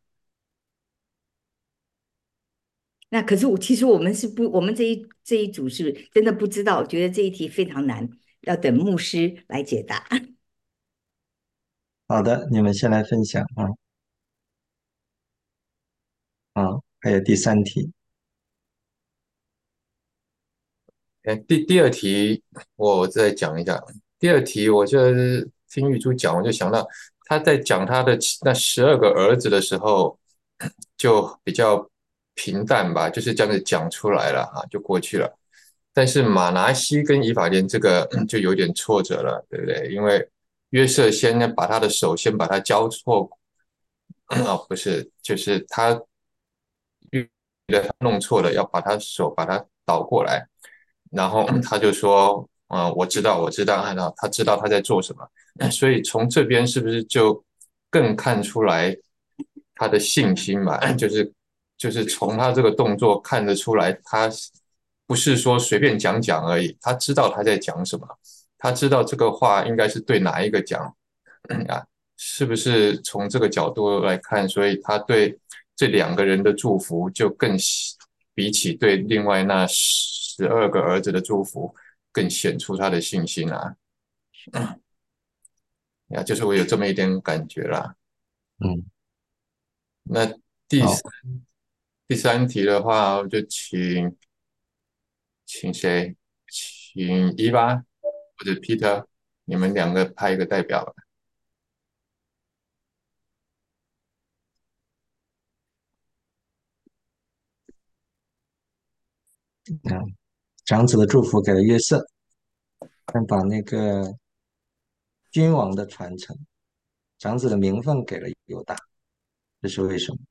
Speaker 2: 那可是我其实我们是不，我们这一这一组是真的不知道，觉得这一题非常难，要等牧师来解答。
Speaker 1: 好的，你们先来分享啊。啊，还有第三题。
Speaker 11: 哎，第第二题我再讲一下。第二题我就是听玉珠讲，我就想到他在讲他的那十二个儿子的时候，就比较平淡吧，就是这样子讲出来了啊，就过去了。但是马拿西跟以法莲这个就有点挫折了，对不对？因为约瑟先呢把他的手先把他交错，啊，不是，就是他弄错了，要把他手把他倒过来，然后他就说，嗯、我知道，我知道，然后他知道他在做什么，所以从这边是不是就更看出来他的信心嘛？就是就是从他这个动作看得出来，他不是说随便讲讲而已，他知道他在讲什么，他知道这个话应该是对哪一个讲啊？是不是从这个角度来看，所以他对这两个人的祝福就更比起对另外那十二个儿子的祝福更显出他的信心啊？呀，就是我有这么一点感觉啦。
Speaker 1: 嗯，
Speaker 11: 那第
Speaker 1: 好，
Speaker 11: 三第三题的话，我就请请谁？请伊娃或者 Peter，你们两个派一个代表吧。
Speaker 1: 嗯，长子的祝福给了约瑟，但把那个君王的传承，长子的名分给了犹大，这是为什么？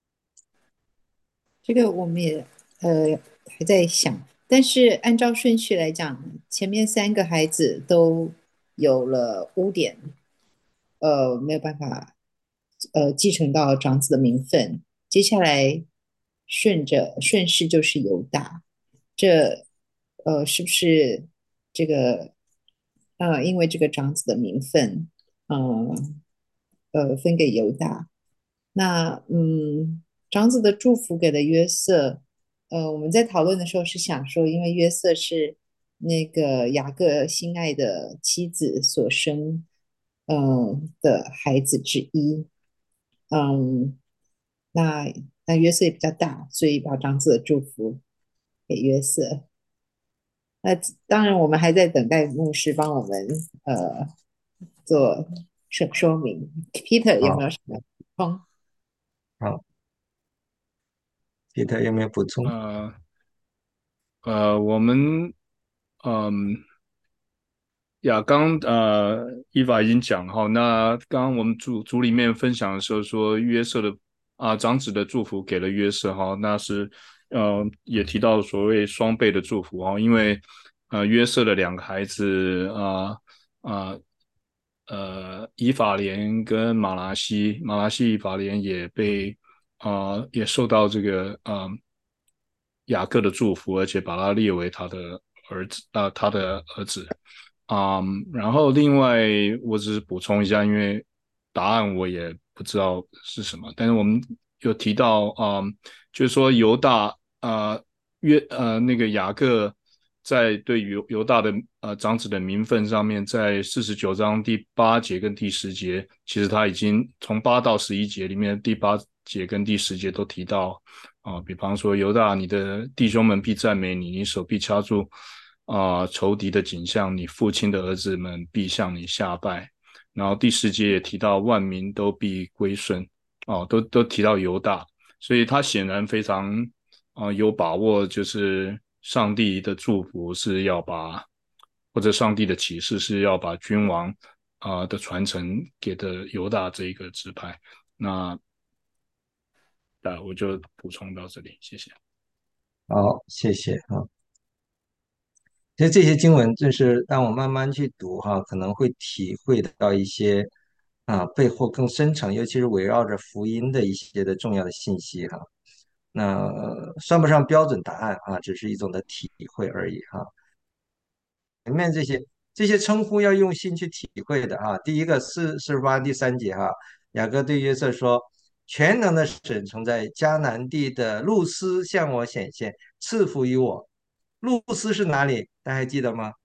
Speaker 9: 这个我们也呃还在想，但是按照顺序来讲，前面三个孩子都有了污点，呃，没有办法呃继承到长子的名分，接下来顺着顺势就是犹大，这呃是不是这个呃因为这个长子的名分，嗯呃呃分给犹大？那嗯，长子的祝福给了约瑟。呃，我们在讨论的时候是想说，因为约瑟是那个雅各心爱的妻子所生，嗯的孩子之一。嗯，那那约瑟也比较大，所以把长子的祝福给约瑟。那当然，我们还在等待牧师帮我们呃做说说明。Peter 有没有
Speaker 1: 好，
Speaker 9: 什么补充？
Speaker 1: 好，皮特有没有补充？
Speaker 10: 呃呃，我们嗯。呀，刚呃，伊法已经讲哈，那刚刚我们组组里面分享的时候说，约瑟的啊、长子的祝福给了约瑟哈，那是呃也提到所谓双倍的祝福哈，因为呃约瑟的两个孩子啊啊呃以法莲跟马拉西，马拉西以法莲也被啊、呃也受到这个啊、呃雅各的祝福，而且把他列为他的儿子啊、呃他的儿子。啊、嗯然后另外我只是补充一下，因为答案我也不知道是什么，但是我们有提到啊、嗯就是说犹大啊、呃约呃那个雅各在对犹犹大的呃长子的名分上面，在四十九章第八节跟第十节，其实他已经从八到十一节里面第八节跟第十节都提到啊、呃比方说犹大，你的弟兄们必赞美你，你手必掐住。啊、呃仇敌的景象，你父亲的儿子们必向你下拜。然后第十节也提到万民都必归顺，哦，都都提到犹大，所以他显然非常啊、呃有把握，就是上帝的祝福是要把，或者上帝的启示是要把君王啊、呃的传承给的犹大这一个支派。那啊，我就补充到这里，谢谢。
Speaker 1: 好，谢谢啊。其实这些经文正是让我慢慢去读哈，可能会体会到一些啊背后更深层，尤其是围绕着福音的一些的重要的信息哈。那呃算不上标准答案啊，只是一种的体会而已哈。前面这些这些称呼要用心去体会的啊。第一个四四十八第三节哈，雅各对约瑟说：全能的神曾在迦南地的路斯向我显现，赐福于我。路斯是哪里？大家还记得吗？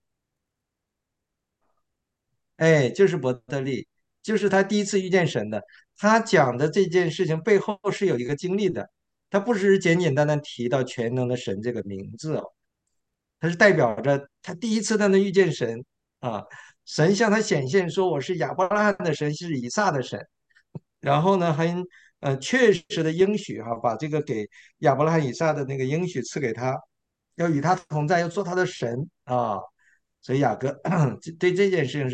Speaker 1: 哎，就是伯特利，就是他第一次遇见神的。他讲的这件事情背后是有一个经历的，他不只是简简单单提到全能的神这个名字哦，他是代表着他第一次在那遇见神啊，神向他显现说我是亚伯拉罕的神，是以撒的神，然后呢，很呃确实的应许哈、把这个给亚伯拉罕以撒的那个应许赐给他，要与他同在，要做他的神啊。所以雅各对这件事情是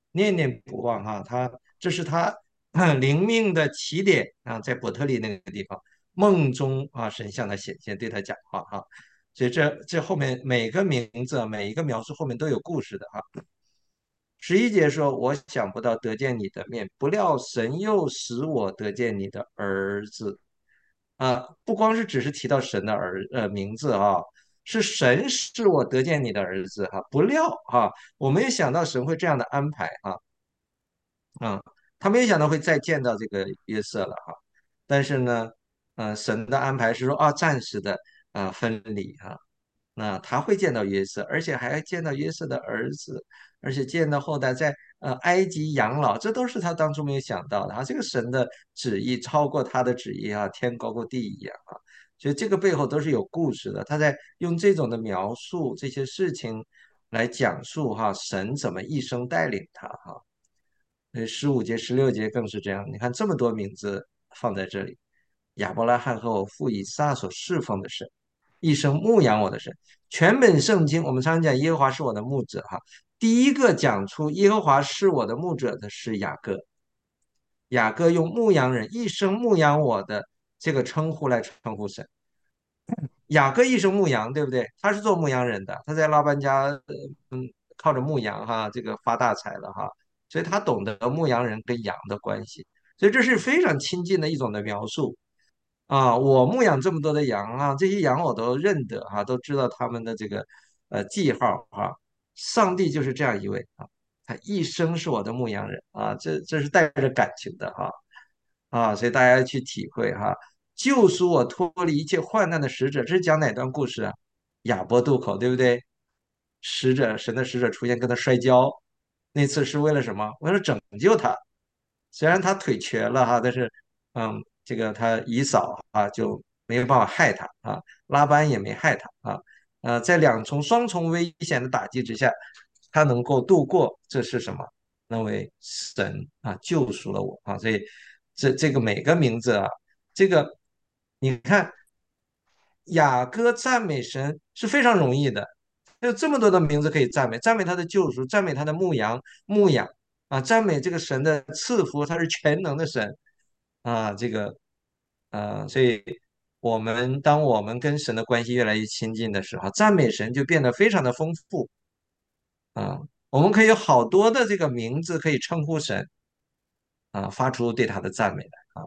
Speaker 1: 念念不忘哈。他这是他灵命的起点啊，在伯特利那个地方，梦中啊，神向他显现，对他讲话哈。所以这这后面每个名字每一个描述后面都有故事的哈。十一节说：“我想不到得见你的面，不料神又使我得见你的儿子。”啊，不光是只是提到神的儿呃名字啊，是神使我得见你的儿子哈。不料哈，我没有想到神会这样的安排啊啊，他没有想到会再见到这个约瑟了哈。但是呢，呃，神的安排是说啊，暂时的啊分离哈。那他会见到约瑟，而且还见到约瑟的儿子，而且见到后代在呃埃及养老，这都是他当初没有想到的啊。这个神的旨意超过他的旨意啊，天高过地一样啊。所以这个背后都是有故事的。他在用这种的描述这些事情来讲述哈，神怎么一生带领他哈。呃，十五节、十六节更是这样。你看这么多名字放在这里，亚伯拉罕和我父以撒所侍奉的神，一生牧养我的神。全本圣经，我们常常讲耶和华是我的牧者哈，第一个讲出耶和华是我的牧者的是雅各。雅各用牧羊人一生牧养我的这个称呼来称呼神。雅各一生牧羊，对不对？他是做牧羊人的，他在拉班家，呃嗯，靠着牧羊哈，这个发大财了哈，所以他懂得牧羊人跟羊的关系，所以这是非常亲近的一种的描述啊。我牧养这么多的羊啊，这些羊我都认得哈，都知道他们的这个呃记号哈。上帝就是这样一位啊，他一生是我的牧羊人啊，这这是带着感情的哈。啊，所以大家要去体会哈，救赎我脱离一切患难的使者，这是讲哪段故事啊？亚伯渡口，对不对？使者，神的使者出现跟他摔跤，那次是为了什么？为了拯救他。虽然他腿瘸了哈，但是嗯，这个他姨嫂啊就没有办法害他啊，拉班也没害他啊。呃，在两重双重危险的打击之下，他能够度过，这是什么？那为神啊救赎了我啊，所以这这个每个名字啊，这个你看雅歌赞美神是非常容易的，有这么多的名字可以赞美，赞美他的救赎，赞美他的牧羊牧养啊，赞美这个神的赐福，他是全能的神啊，这个啊，所以我们当我们跟神的关系越来越亲近的时候，赞美神就变得非常的丰富啊，我们可以有好多的这个名字可以称呼神啊，发出对他的赞美来啊。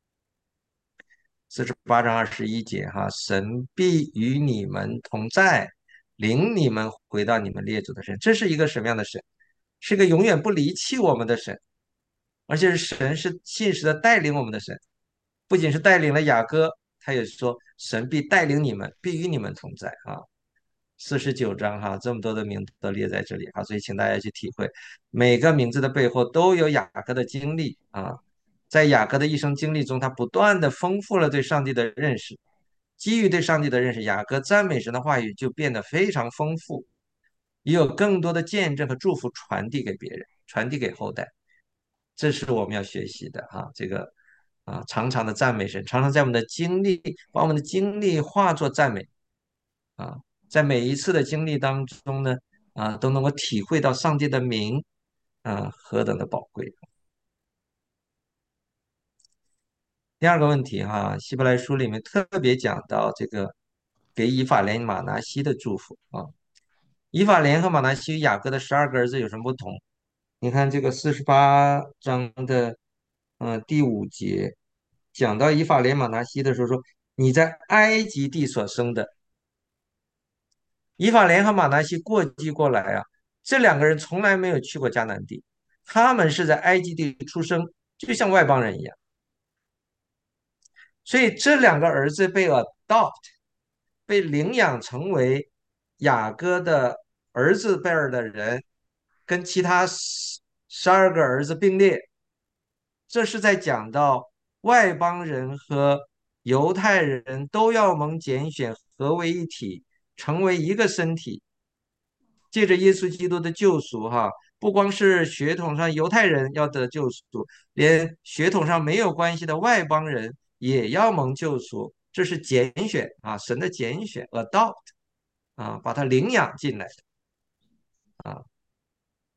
Speaker 1: 四十八章二十一节哈，神必与你们同在，领你们回到你们列祖的神。这是一个什么样的神？是一个永远不离弃我们的神，而且是神是信实的带领我们的神。不仅是带领了雅各，他也说神必带领你们，必与你们同在啊。四十九章哈，这么多的名字都列在这里哈，所以请大家去体会，每个名字的背后都有雅各的经历啊。在雅各的一生经历中，他不断的丰富了对上帝的认识。基于对上帝的认识，雅各赞美神的话语就变得非常丰富，也有更多的见证和祝福传递给别人，传递给后代。这是我们要学习的哈，这个啊，常常的赞美神，常常在我们的经历，把我们的经历化作赞美啊，在每一次的经历当中呢，啊，都能够体会到上帝的名啊何等的宝贵。第二个问题哈，希伯来书里面特别讲到这个给以法莲、马拿西的祝福啊。以法莲和马拿西与雅各的十二个儿子有什么不同？你看这个四十八章的嗯、呃第五节，讲到以法莲、马拿西的时候说，你在埃及地所生的。以法莲和马拿西过继过来啊，这两个人从来没有去过迦南地，他们是在埃及地出生，就像外邦人一样。所以这两个儿子被 adopt，被领养成为雅各的儿子辈儿的人，跟其他十十二个儿子并列。这是在讲到外邦人和犹太人都要蒙拣选，合为一体，成为一个身体，借着耶稣基督的救赎，哈，不光是血统上犹太人要得救赎，连血统上没有关系的外邦人也要蒙救赎。这是拣选啊，神的拣选 ，adopt 啊，把他领养进来啊。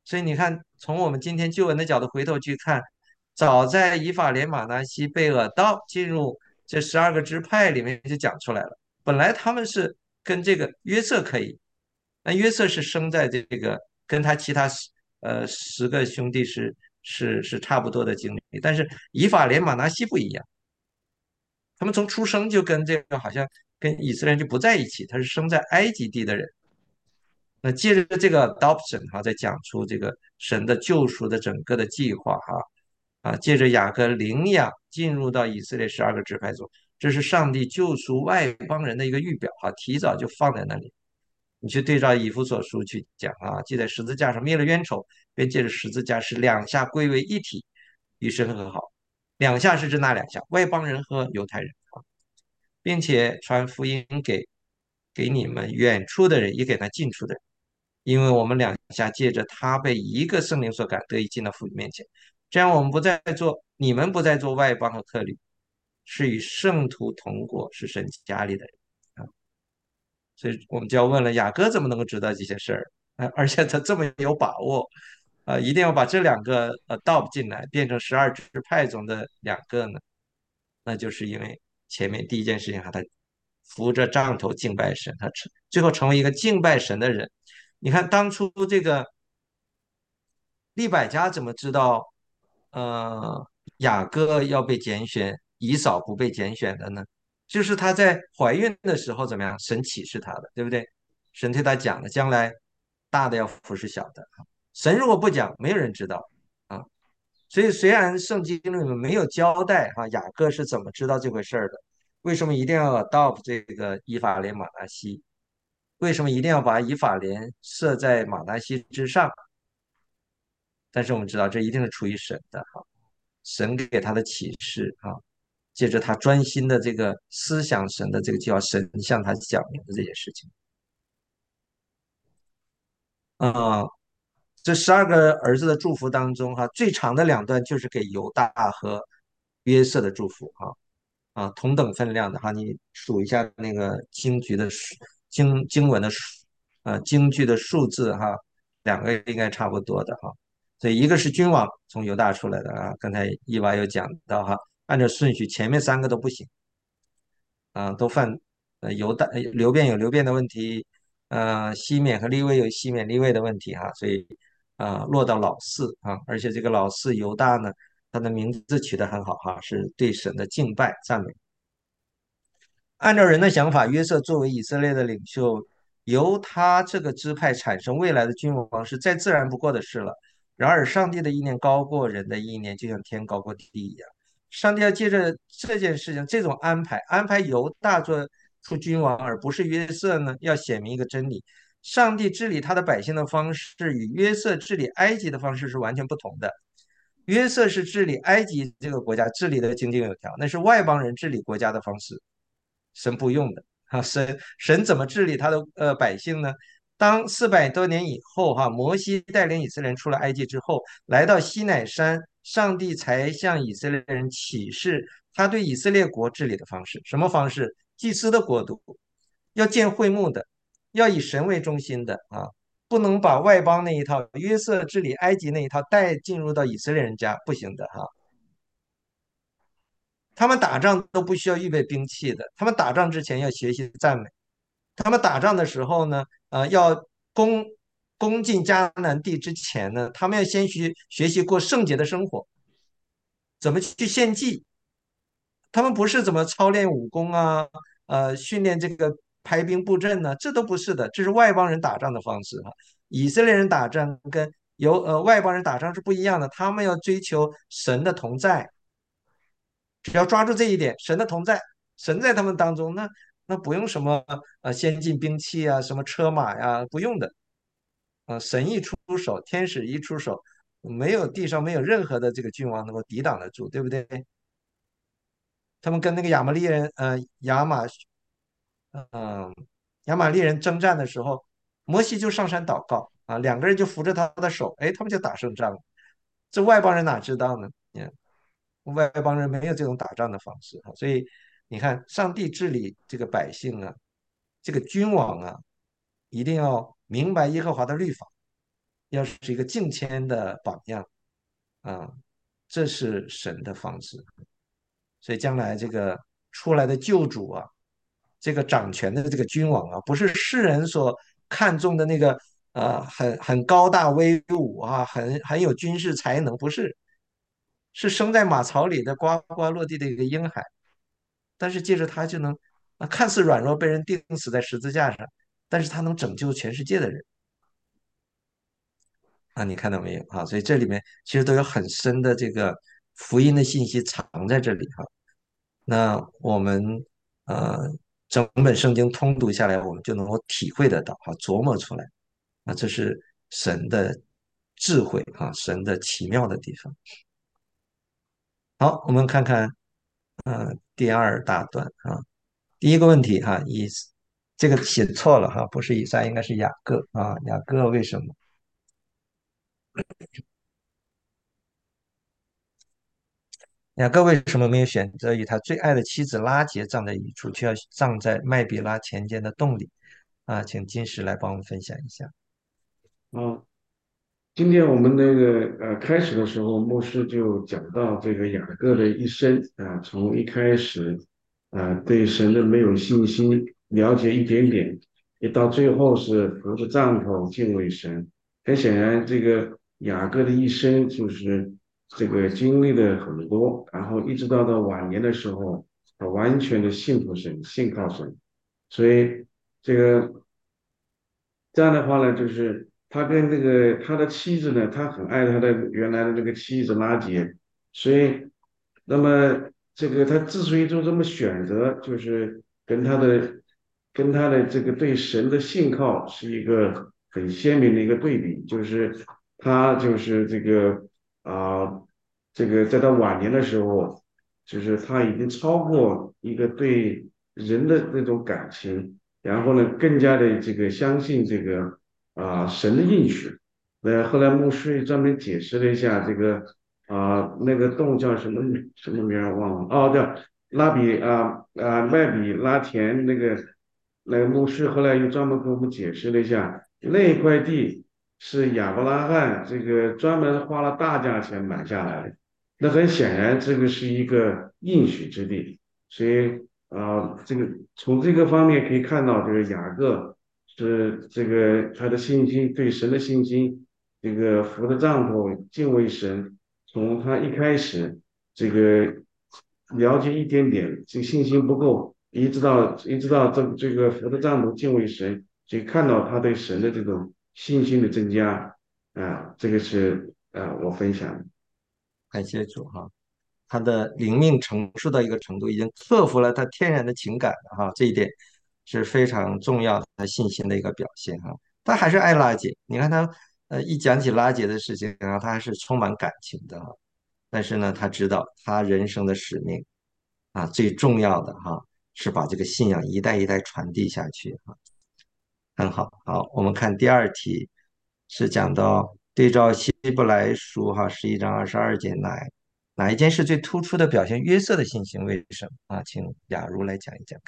Speaker 1: 所以你看，从我们今天旧闻的角度回头去看，早在以法莲、马拿西被恶道进入这十二个支派里面就讲出来了。本来他们是跟这个约瑟可以，那约瑟是生在这个跟他其他十呃十个兄弟是是是差不多的经历，但是以法莲、马拿西不一样，他们从出生就跟这个好像跟以色列人就不在一起，他是生在埃及地的人。那借着这个 adoption 哈，再讲出这个神的救赎的整个的计划哈啊，借着雅各领养进入到以色列十二个支派中，这是上帝救赎外邦人的一个预表哈，提早就放在那里。你去对照以弗所书去讲啊，记在十字架上灭了冤仇，便借着十字架是两下归为一体，与神和好。两下是指哪两下？外邦人和犹太人啊，并且传福音给给你们远处的人，也给那近处的人。因为我们两下借着他被一个圣灵所感，得以进到父面前。这样我们不再做，你们不再做外邦和客旅，是与圣徒同国，是神家里的人啊。所以我们就要问了，雅各怎么能够知道这些事儿？啊，而且他这么有把握，啊，一定要把这两个呃 adopt 进来，变成十二支派中的两个呢？那就是因为前面第一件事情哈，他扶着杖头敬拜神，他成最后成为一个敬拜神的人。你看当初这个利百加怎么知道，呃，雅各要被拣选，以扫不被拣选的呢？就是她在怀孕的时候怎么样？神启示她的，对不对？神对她讲了，将来大的要服侍小的。神如果不讲，没有人知道啊。所以虽然圣经里面没有交代哈、雅各是怎么知道这回事儿的，为什么一定要 adopt 这个以法莲马拿西？为什么一定要把以法莲设在马拿西之上？但是我们知道，这一定是出于神的哈，神给他的启示哈，借着他专心的这个思想神的这个计划，神向他讲明的这件事情。啊、这十二个儿子的祝福当中哈，最长的两段就是给犹大和约瑟的祝福哈啊，同等分量的哈，你数一下那个经句的数经经文的数啊经句的数字哈，两个应该差不多的哈。所以一个是君王从犹大出来的啊，刚才伊娃有讲到哈，按照顺序前面三个都不行啊，都犯呃犹大呃流变有流变的问题，呃西缅和利位有西缅利位的问题哈，所以啊落到老四啊，而且这个老四犹大呢，他的名字取得很好哈，是对神的敬拜赞美。按照人的想法，约瑟作为以色列的领袖，由他这个支派产生未来的君王是再自然不过的事了。然而，上帝的意念高过人的意念，就像天高过地一样。上帝要借着这件事情，这种安排，安排犹大做出君王，而不是约瑟呢，要显明一个真理：上帝治理他的百姓的方式与约瑟治理埃及的方式是完全不同的。约瑟是治理埃及这个国家，治理的井井有条，那是外邦人治理国家的方式。神不用的哈，神神怎么治理他的呃百姓呢？当四百多年以后哈，摩西带领以色列人出了埃及之后，来到西乃山，上帝才向以色列人启示他对以色列国治理的方式。什么方式？祭司的国度，要建会幕的，要以神为中心的啊，不能把外邦那一套约瑟治理埃及那一套带进入到以色列人家，不行的哈。他们打仗都不需要预备兵器的，他们打仗之前要学习赞美。他们打仗的时候呢，呃，要攻攻进迦南地之前呢，他们要先学学习过圣洁的生活，怎么去献祭。他们不是怎么操练武功啊，呃，训练这个排兵布阵呢，这都不是的，这是外邦人打仗的方式哈。以色列人打仗跟由呃外邦人打仗是不一样的，他们要追求神的同在。只要抓住这一点，神的同在，神在他们当中，那那不用什么呃先进兵器啊，什么车马呀，不用的。呃，神一出手，天使一出手，没有地上没有任何的这个君王能够抵挡得住，对不对？他们跟那个亚玛力人，呃，亚玛，嗯、亚玛力人征战的时候，摩西就上山祷告啊，两个人就扶着他的手，哎，他们就打胜仗了。这外邦人哪知道呢？嗯，外邦人没有这种打仗的方式哈，所以你看，上帝治理这个百姓啊，这个君王啊，一定要明白耶和华的律法要是一个敬谦的榜样啊，这是神的方式。所以将来这个出来的救主啊，这个掌权的这个君王啊，不是世人所看重的那个呃很很高大威武啊，很很有军事才能，不是，是生在马槽里的呱呱落地的一个婴孩，但是借着他就能啊，看似软弱被人钉死在十字架上，但是他能拯救全世界的人啊，你看到没有啊？所以这里面其实都有很深的这个福音的信息藏在这里哈。那我们呃整本圣经通读下来，我们就能够体会得到哈，琢磨出来啊，这是神的智慧啊，神的奇妙的地方。好，我们看看呃第二大段啊，第一个问题哈，以这个写错了哈，不是以撒，应该是雅各啊，雅各为什么？雅各为什么没有选择与他最爱的妻子拉结葬在一处，却要葬在麦比拉前间的洞里？啊，请金石来帮我们分享一下。
Speaker 6: 啊，今天我们那个呃开始的时候，牧师就讲到这个雅各的一生啊，从一开始啊对神的没有信心，了解一点点，也到最后是扶着杖头敬畏神。很显然，这个雅各的一生就是这个经历了很多，然后一直到到晚年的时候，他完全的信服神，信靠神。所以这个这样的话呢，就是他跟这个他的妻子呢，他很爱他的原来的那个妻子拉结，所以那么这个他之所以就这么选择，就是跟他的跟他的这个对神的信靠是一个很鲜明的一个对比，就是他就是这个啊、这个在他晚年的时候，就是他已经超过一个对人的那种感情。然后呢，更加的这个相信这个啊、神的应许。那后来牧师也专门解释了一下这个啊、那个洞叫什么什么名儿忘了哦，叫拉比啊啊麦比拉田那个那个牧师后来又专门给我们解释了一下，那一块地是亚伯拉罕这个专门花了大价钱买下来的。那很显然，这个是一个应许之地，所以啊，这个从这个方面可以看到，这个雅各是这个他的信心，对神的信心，这个扶着帐篷敬畏神，从他一开始这个了解一点点，这个信心不够，一直到一直到这这个扶着帐篷敬畏神，就看到他对神的这种信心的增加啊，这个是啊我分享的。
Speaker 1: 感谢主哈，他的灵命成熟到一个程度，已经克服了他天然的情感了哈，这一点是非常重要的信心的一个表现哈。他还是爱拉姐，你看他呃一讲起拉姐的事情啊，他还是充满感情的哈。但是呢，他知道他人生的使命啊，最重要的哈是把这个信仰一代一代传递下去哈。很好，好，我们看第二题，是讲到对照希伯来书哈十一章二十二节哪哪一件是最突出的表现约瑟的信心？为什么啊？请雅茹来讲一讲。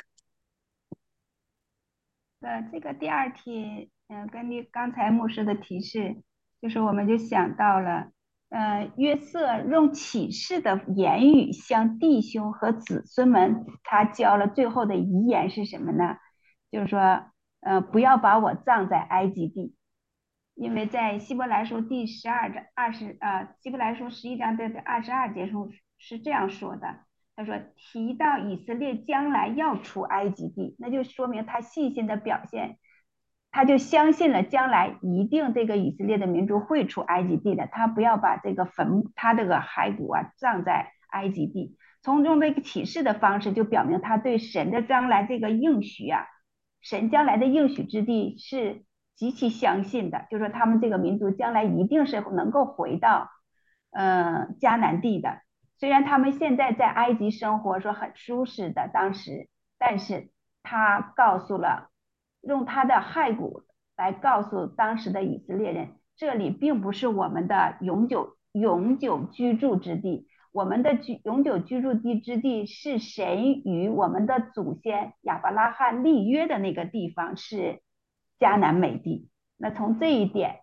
Speaker 4: 呃，这个第二题，嗯、根据刚才牧师的提示，就是我们就想到了，呃，约瑟用启示的言语向弟兄和子孙们，他交了最后的遗言是什么呢？就是说，呃，不要把我葬在埃及地，因为在希伯来书第十二章二十啊，希伯来书十一章的二十二节中是这样说的。他说提到以色列将来要出埃及地，那就说明他信心的表现，他就相信了将来一定这个以色列的民族会出埃及地的，他不要把这个坟他这个骸骨啊葬在埃及地。从中这个启示的方式就表明他对神的将来这个应许啊，神将来的应许之地是极其相信的，就是说他们这个民族将来一定是能够回到呃迦南地的。虽然他们现在在埃及生活说很舒适的当时，但是他告诉了，用他的骸骨来告诉当时的以色列人，这里并不是我们的永久永久居住之地，我们的居永久居住地之地是神与我们的祖先亚伯拉罕立约的那个地方，是迦南美地。那从这一点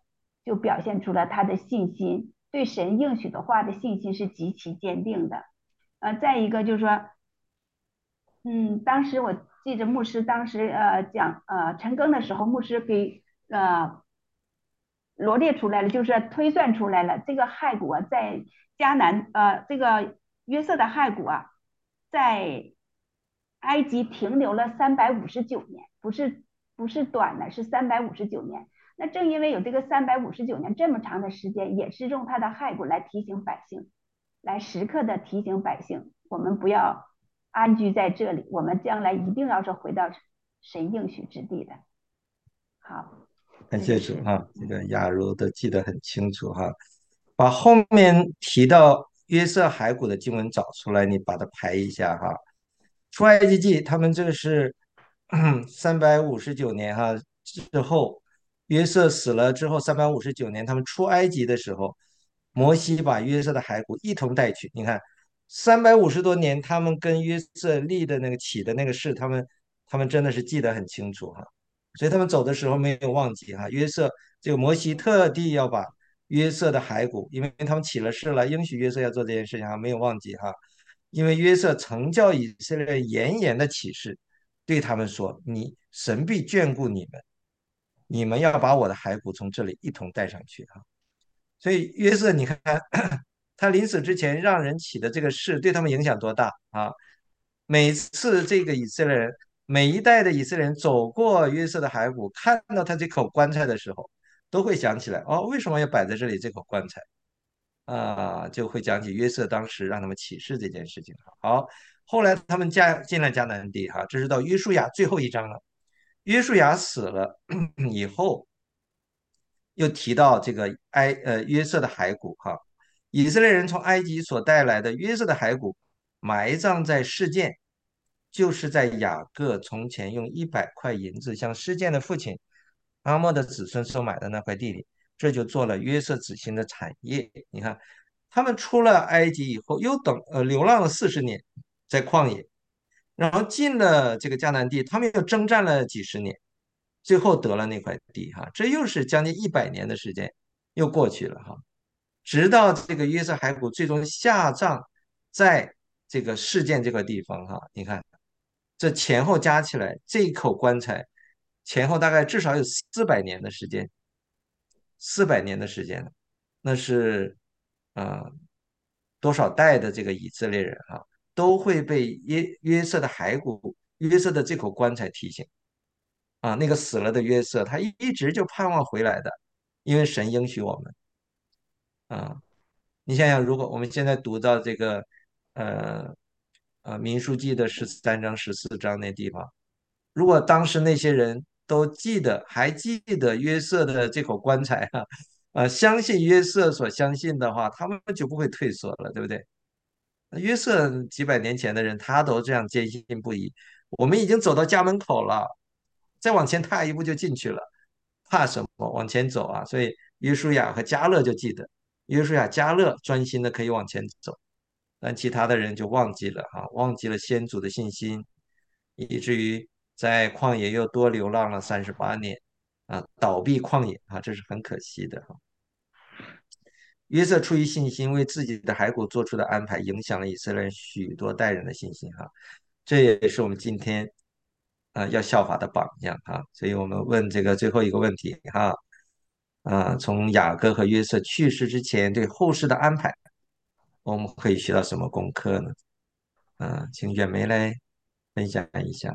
Speaker 4: 就表现出了他的信心，对神应许的话的信心是极其坚定的。呃，再一个就是说，嗯，当时我记着牧师当时呃讲呃陈更的时候，牧师给呃罗列出来了，就是推算出来了，这个骸骨啊，在迦南呃这个约瑟的骸骨啊，在埃及停留了三百五十九年，不是不是短的，是三百五十九年。那正因为有这个三百五十九年这么长的时间，也是用他的骸骨来提醒百姓，来时刻的提醒百姓，我们不要安居在这里，我们将来一定要是回到神应许之地的。好，
Speaker 1: 感
Speaker 4: 这就是
Speaker 1: 谢主哈，这个雅茹都记得很清楚哈，把后面提到约瑟骸骨的经文找出来，你把它排一下哈。出埃及记他们这个是三百五十九年哈之后，约瑟死了之后三百五十九年，他们出埃及的时候，摩西把约瑟的骸骨一同带去。你看，三百五十多年，他们跟约瑟立的那个起的那个事，他们他们真的是记得很清楚哈。所以他们走的时候没有忘记哈，约瑟这个摩西特地要把约瑟的骸骨，因为他们起了誓了，应许约瑟要做这件事情哈，没有忘记哈。因为约瑟曾叫以色列人严严的起誓，对他们说：“你神必眷顾你们，你们要把我的骸骨从这里一同带上去哈。”所以约瑟，你看他临死之前让人起的这个誓，对他们影响多大啊？每次这个以色列人，每一代的以色列人走过约瑟的骸骨，看到他这口棺材的时候，都会想起来哦，为什么要摆在这里这口棺材啊？就会讲起约瑟当时让他们起誓这件事情。好，后来他们加进了迦南地哈，这是到约书亚最后一章了。约书亚死了以后，又提到这个埃呃约瑟的骸骨哈，以色列人从埃及所带来的约瑟的骸骨埋葬在示剑，就是在雅各从前用一百块银子向示剑的父亲阿莫的子孙收买的那块地里，这就做了约瑟子孙的产业。你看，他们出了埃及以后，又等呃流浪了四十年，在旷野，然后进了这个迦南地，他们又征战了几十年，最后得了那块地哈，这又是将近一百年的时间又过去了哈，直到这个约瑟骸骨最终下葬在这个事件这个地方哈，你看这前后加起来，这一口棺材前后大概至少有四百年的时间，四百年的时间，那是啊、呃多少代的这个以色列人哈，都会被约约瑟的骸骨、约瑟的这口棺材提醒。啊，那个死了的约瑟，他一一直就盼望回来的，因为神应许我们啊。你想想，如果我们现在读到这个呃呃民数记的十三章、十四章那地方，如果当时那些人都记得，还记得约瑟的这口棺材啊，啊，相信约瑟所相信的话，他们就不会退缩了，对不对？约瑟几百年前的人，他都这样坚信不疑。我们已经走到家门口了，再往前踏一步就进去了，怕什么？往前走啊！所以约书亚和迦勒就记得，约书亚、迦勒专心的可以往前走，但其他的人就忘记了哈、忘记了先祖的信心，以至于在旷野又多流浪了三十八年啊，倒闭旷野啊，这是很可惜的哈、约瑟出于信心，为自己的骸骨做出的安排，影响了以色列人许多代人的信心哈。这也是我们今天啊、呃要效法的榜样哈。所以我们问这个最后一个问题哈啊、从雅各和约瑟去世之前对后世的安排，我们可以学到什么功课呢？啊、请远梅来分享一下。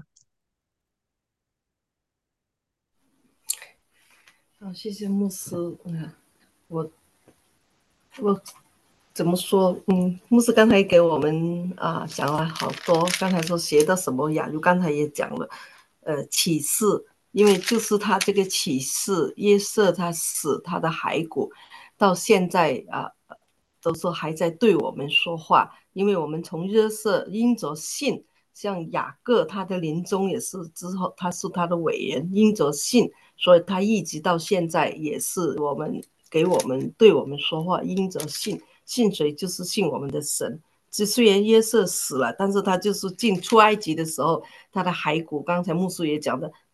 Speaker 7: 好，谢谢牧师。嗯，我我怎么说？嗯，牧师刚才给我们啊讲了好多，刚才说学的什么呀？就刚才也讲了，呃，启示，因为就是他这个启示，约瑟他死，他的骸骨到现在啊，都说还在对我们说话，因为我们从约瑟因着信，像雅各他的临终也是之后，他是他的伟人，因着信，所以他一直到现在也是我们给我们对我们说话，因着信。信谁就是信我们的神。这虽然约瑟死了，但是他就是进出埃及的时候，他的骸骨，刚才牧师也讲的，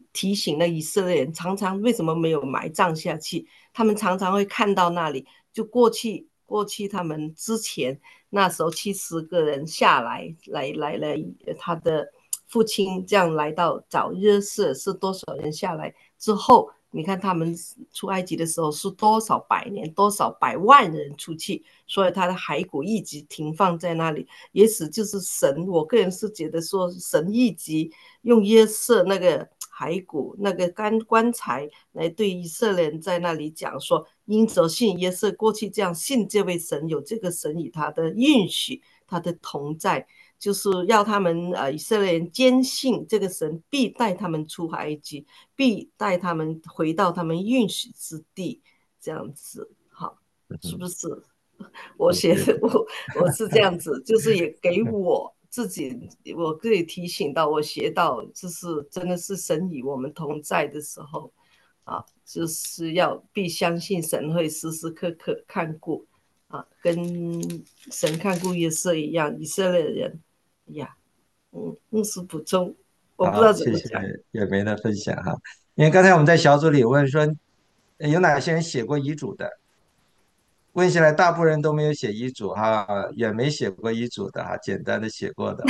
Speaker 7: 提醒了以色列人，常常为什么没有埋葬下去？他们常常会看到那里，就过去过去他们之前那时候七十个人下来，来来来，他的父亲这样来到找约瑟是多少人下来之后，你看他们出埃及的时候是多少百年，多少百万人出去，所以他的骸骨一直停放在那里。也许就是神，我个人是觉得说神一直用约瑟那个骸骨那个棺棺材来对以色列人在那里讲说，因着信约瑟过去这样信这位神，有这个神与他的允许，他的同在。就是要他们呃以色列人坚信这个神必带他们出埃及，必带他们回到他们应许之地，这样子，好，是不是？我写的我我是这样子，就是也给我自己，我可以提醒到我学到，就是真的是神与我们同在的时候啊，就是要必相信神会时时刻刻看顾啊，跟神看顾约瑟一样，以色列人呀，嗯，牧师补充，我不知道
Speaker 1: 好，谢谢
Speaker 7: 怎么讲。
Speaker 1: 叶梅的分享哈。因为刚才我们在小组里问说，呃有哪些人写过遗嘱的？问下来，大部分人都没有写遗嘱哈，也没写过遗嘱的哈，简单的写过的。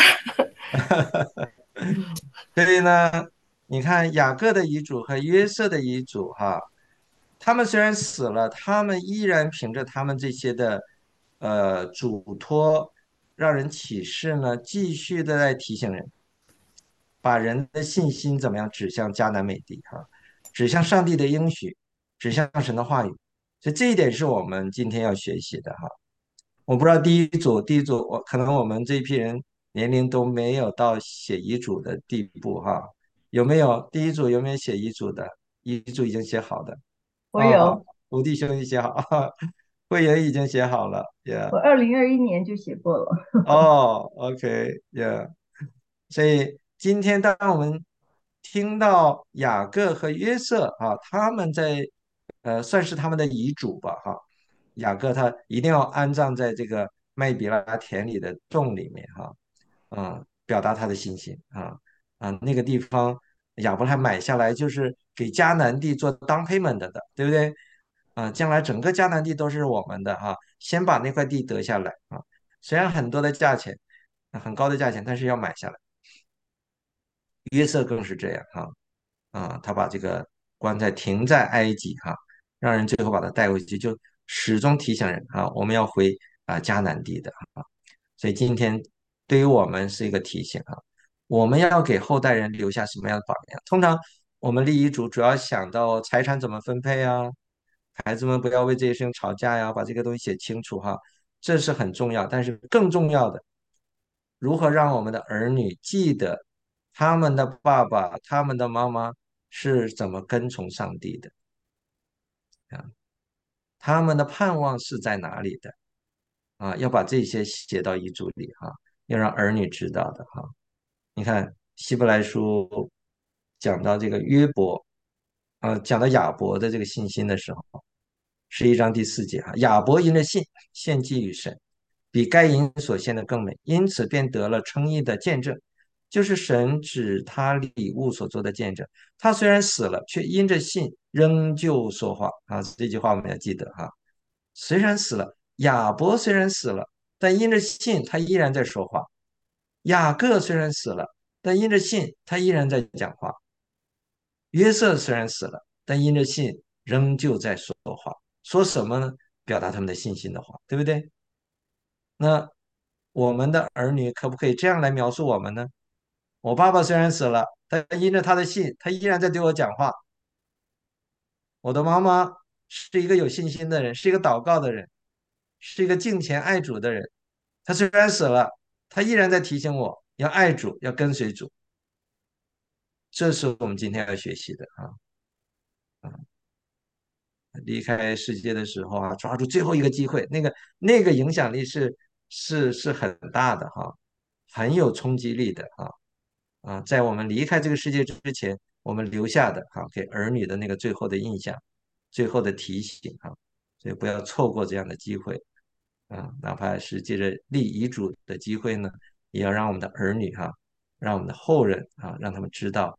Speaker 1: 所以呢，你看雅各的遗嘱和约瑟的遗嘱哈，他们虽然死了，他们依然凭着他们这些的呃嘱托，让人启示呢，继续的在提醒人。把人的信心怎么样指向迦南美地哈，指向上帝的应许，指向神的话语，所以这一点是我们今天要学习的哈。我不知道第一组，第一组我可能我们这一批人年龄都没有到写遗嘱的地步哈，有没有？第一组有没有写遗嘱的？遗嘱已经写好的啊，
Speaker 12: 我有，
Speaker 1: 吴弟兄已经写好，慧莹已经写好了，yeah。
Speaker 12: 我二零二一年就写过了。
Speaker 1: 哦，OK，yeah。所以今天当我们听到雅各和约瑟啊，他们在呃算是他们的遗嘱吧哈，雅各他一定要安葬在这个麦比拉田里的洞里面哈，啊，表达他的信心啊啊，那个地方亚伯拉罕买下来就是给迦南地做 down payment 的，对不对？啊，将来整个迦南地都是我们的哈，先把那块地得下来啊，虽然很多的价钱，很高的价钱，但是要买下来。约瑟更是这样哈，啊，他把这个棺材停在埃及哈，让人最后把他带回去，就始终提醒人啊，我们要回啊迦南地的啊。所以今天对于我们是一个提醒啊，我们要给后代人留下什么样的榜样？通常我们立遗嘱主要想到财产怎么分配啊，孩子们不要为这些事情吵架呀，把这个东西写清楚哈，这是很重要。但是更重要的，如何让我们的儿女记得他们的爸爸、他们的妈妈是怎么跟从上帝的啊？他们的盼望是在哪里的啊？要把这些写到遗嘱里哈，要让儿女知道的哈。你看希伯来书讲到这个约伯，呃，讲到亚伯的这个信心的时候，十一章第四节哈，亚伯因着信献祭于神，比该隐所献的更美，因此便得了称义的见证，就是神指他礼物所做的见证。他虽然死了，却因着信仍旧说话啊！这句话我们要记得哈。虽然死了，亚伯虽然死了，但因着信他依然在说话；雅各虽然死了，但因着信他依然在讲话；约瑟虽然死了，但因着信仍旧在说话。说什么呢？表达他们的信心的话，对不对？那我们的儿女可不可以这样来描述我们呢？我爸爸虽然死了，但因着他的信，他依然在对我讲话。我的妈妈是一个有信心的人，是一个祷告的人，是一个敬虔爱主的人。她虽然死了，她依然在提醒我要爱主，要跟随主。这是我们今天要学习的啊！啊，离开世界的时候啊，抓住最后一个机会，那个那个影响力是是是很大的哈，很有冲击力的哈。啊，在我们离开这个世界之前，我们留下的哈，给儿女的那个最后的印象，最后的提醒哈，所以不要错过这样的机会啊，哪怕是借着立遗嘱的机会呢，也要让我们的儿女哈，让我们的后人啊，让他们知道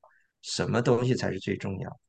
Speaker 1: 什么东西才是最重要。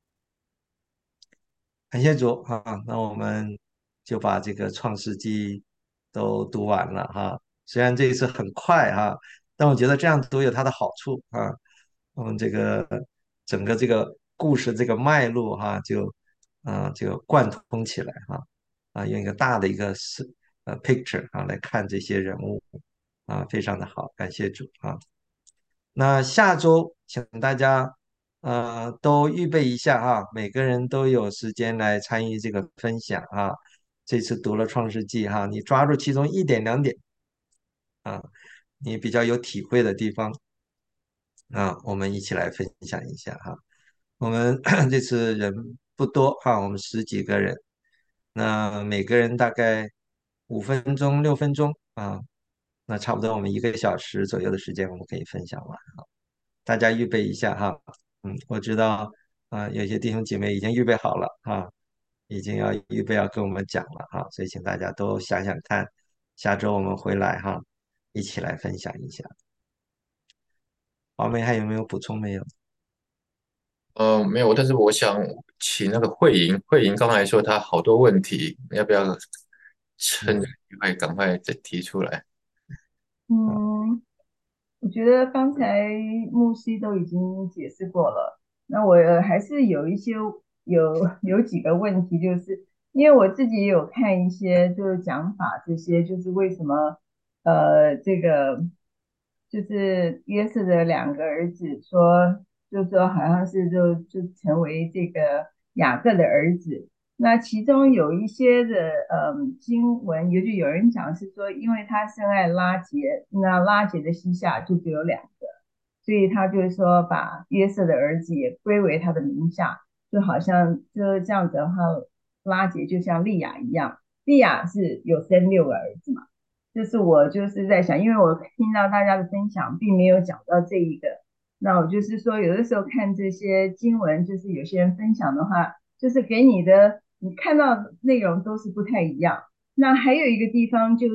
Speaker 1: 感谢主啊，那我们就把这个创世纪都读完了哈。虽然这一次很快哈，但我觉得这样读有它的好处啊。我们这个整个这个故事这个脉络哈，就啊就贯通起来哈啊，用一个大的一个是呃 picture 啊来看这些人物啊，非常的好，感谢主啊。那下周请大家呃都预备一下哈，每个人都有时间来参与这个分享啊。这次读了《创世纪》哈，你抓住其中一点两点啊，你比较有体会的地方啊，我们一起来分享一下哈。我们这次人不多哈，我们十几个人，那每个人大概五分钟、六分钟啊，那差不多我们一个小时左右的时间，我们可以分享完。大家预备一下哈。嗯，我知道啊，有些弟兄姐妹已经预备好了哈，已经要预备要跟我们讲了哈，所以请大家都想想看，下周我们回来哈，一起来分享一下。华梅还有没有补充没有？
Speaker 11: 呃，没有，但是我想请那个慧莹，慧莹刚才说她好多问题，要不要趁这个机会赶快再提出来？
Speaker 12: 嗯，我觉得刚才牧师都已经解释过了，那我还是有一些有有几个问题，就是因为我自己也有看一些就是讲法，这些就是为什么呃这个就是约瑟的两个儿子说，就说好像是就就成为这个雅各的儿子，那其中有一些的嗯经文，也就有人讲是说，因为他深爱拉结，那拉结的膝下就只有两个，所以他就是说把约瑟的儿子也归为他的名下，就好像就是这样子的话，拉结就像利亚一样，利亚是有生六个儿子嘛。就是我就是在想，因为我听到大家的分享，并没有讲到这一个，那我就是说，有的时候看这些经文，就是有些人分享的话，就是给你的，你看到的内容都是不太一样。那还有一个地方就是，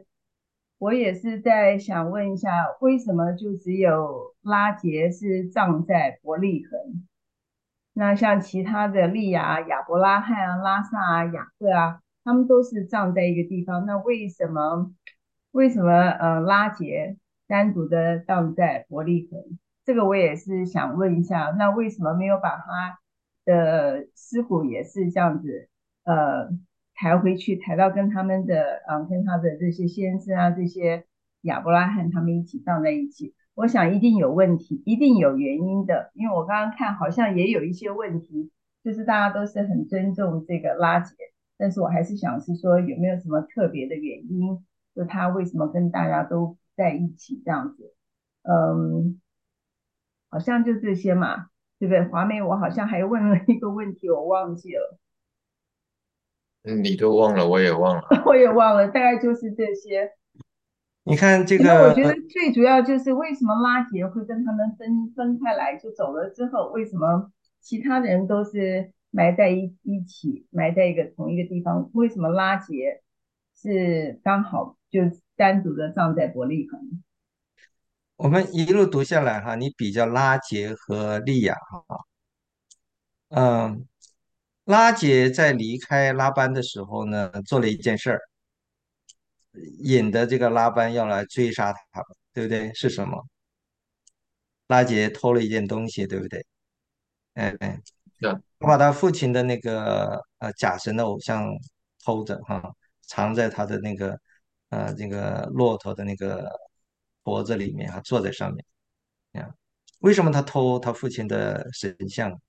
Speaker 12: 我也是在想问一下，为什么就只有拉结是葬在伯利恒？那像其他的利亚、亚伯拉罕啊、拉萨啊、雅各啊，他们都是葬在一个地方。那为什么为什么呃拉结单独的葬在伯利恒？这个我也是想问一下，那为什么没有把他的尸骨也是这样子呃抬回去，抬到跟他们的嗯、呃、跟他的这些先生啊这些亚伯拉罕他们一起葬在一起？我想一定有问题，一定有原因的，因为我刚刚看好像也有一些问题，就是大家都是很尊重这个拉结，但是我还是想是说有没有什么特别的原因，就他为什么跟大家都在一起这样子，嗯，好像就这些嘛，对不对？华梅，我好像还问了一个问题，我忘记了，
Speaker 11: 嗯你都忘了，我也忘了。
Speaker 12: 我也忘了，大概就是这些。
Speaker 1: 你看这
Speaker 12: 因为我觉得
Speaker 1: 个，
Speaker 12: 最主要就是为什么拉结会跟他们分分开来，就走了之后，为什么其他人都是埋在一一起，埋在一个同一个地方？为什么拉结是刚好就单独的葬在伯利恒？
Speaker 1: 我们一路读下来哈，你比较拉结和利亚哈，嗯，拉结在离开拉班的时候呢，做了一件事儿，引得这个拉班要来追杀他，对不对？是什么？拉结偷了一件东西，对不对？哎哎，
Speaker 11: 这
Speaker 1: 他把他父亲的那个呃假神的偶像偷着哈，藏在他的那个呃这个骆驼的那个脖子里面哈，坐在上面呀。为什么他偷他父亲的神像？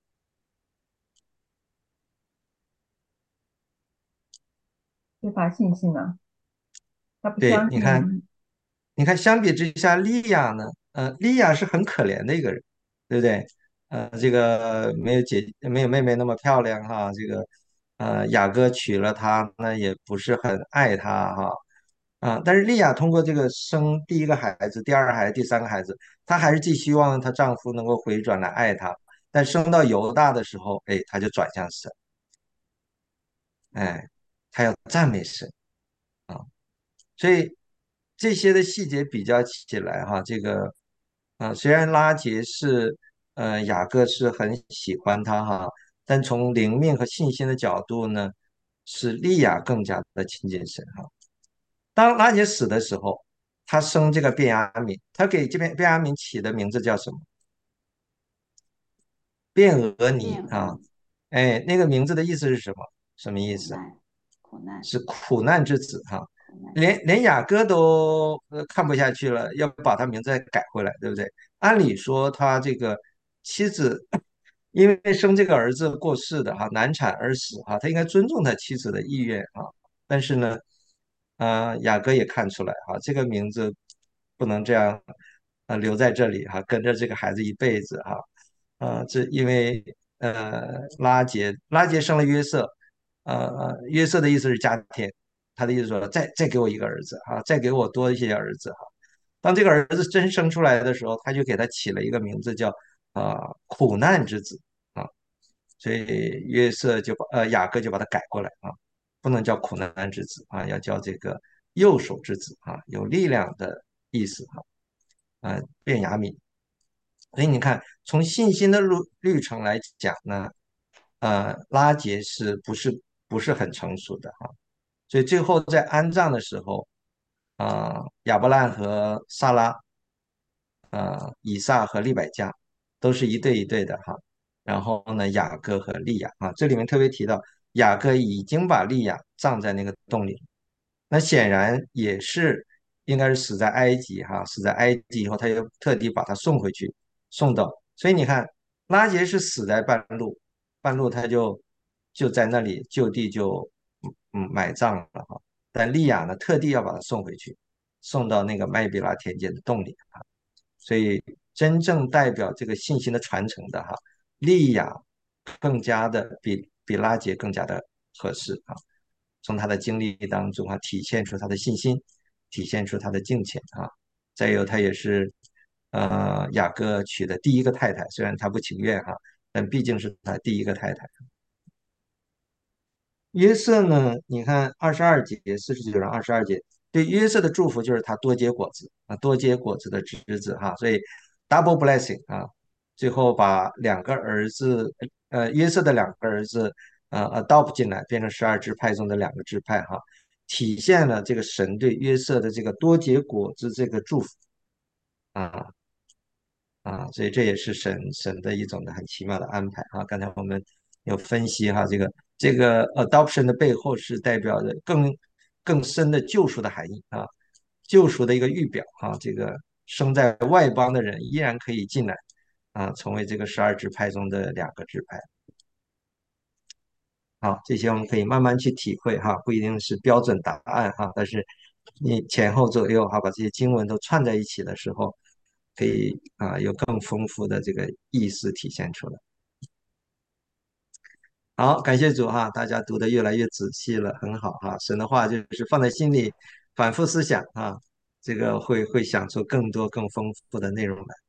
Speaker 12: 缺乏信心啊，他不
Speaker 1: 对，
Speaker 12: 相
Speaker 1: 你看，
Speaker 12: 信。
Speaker 1: 你看，相比之下，利亚呢？呃，利亚是很可怜的一个人，对不对？呃，这个没有姐，没有妹妹那么漂亮哈。这个，呃，雅各娶了她，那也不是很爱她哈。啊，但是利亚通过这个生第一个孩子、第二个孩子、第三个孩子，她还是寄希望她丈夫能够回转来爱她。但生到犹大的时候，哎，她就转向神，哎，她要赞美神啊。所以这些的细节比较起来哈，这个啊，虽然拉结是呃，雅各是很喜欢他哈，但从灵命和信心的角度呢，是利亚更加的亲近神哈。当拉结死的时候，他生这个便雅悯，他给这边便雅悯起的名字叫什么？卞俄尼啊，哎，那个名字的意思是什么？什么意思？
Speaker 4: 苦难，
Speaker 1: 是苦难之子哈。
Speaker 4: 苦难，
Speaker 1: 连连雅各都呃看不下去了，要把他名字再改回来，对不对？按理说他这个妻子因为生这个儿子过世的哈，难产而死哈，他应该尊重他妻子的意愿啊。但是呢，呃，雅各也看出来哈，这个名字不能这样呃留在这里哈，跟着这个孩子一辈子哈。呃，这因为呃拉结拉结生了约瑟，呃约瑟的意思是加添，他的意思说再再给我一个儿子啊，再给我多一些儿子哈。当这个儿子真生出来的时候，他就给他起了一个名字叫啊、呃苦难之子啊，所以约瑟就把呃雅各就把它改过来啊，不能叫苦难之子啊，要叫这个右手之子啊，有力量的意思哈啊，便雅悯。所以你看，从信心的路历程来讲呢，呃，拉结是不是不是很成熟的哈？所以最后在安葬的时候，啊、亚伯兰和萨拉，呃，以撒和利百加都是一对一对的哈。然后呢，雅各和利亚啊，这里面特别提到雅各已经把利亚葬在那个洞里，那显然也是应该是死在埃及哈，死在埃及以后，他又特地把他送回去，送到，所以你看拉结是死在半路，半路他就就在那里就地就嗯嗯埋葬了哈，但利亚呢特地要把他送回去，送到那个麦比拉田间的洞里啊，所以真正代表这个信心的传承的哈，利亚更加的比比拉结更加的合适啊。从他的经历当中啊，体现出他的信心，体现出他的敬虔啊。再有，他也是呃雅各娶的第一个太太，虽然他不情愿哈，但毕竟是他第一个太太。约瑟呢，你看二十二节，四十九章二十二节，对约瑟的祝福就是他多结果子啊，多结果子的侄子哈，所以 double blessing 啊，最后把两个儿子，呃，约瑟的两个儿子，呃，adopt 进来，变成十二支派中的两个支派哈，体现了这个神对约瑟的这个多结果子这个祝福啊。啊，所以这也是神神的一种的很奇妙的安排啊。刚才我们有分析哈，这个这个 adoption 的背后是代表着更更深的救赎的含义啊，救赎的一个预表啊。这个生在外邦的人依然可以进来啊，成为这个十二支派中的两个支派。好，这些我们可以慢慢去体会哈，不一定是标准答案哈，但是你前后左右哈，把这些经文都串在一起的时候，可以啊有更丰富的这个意思体现出来。好，感谢主哈，大家读得越来越仔细了，很好哈。神的话就是放在心里，反复思想啊，这个会会想出更多更丰富的内容来。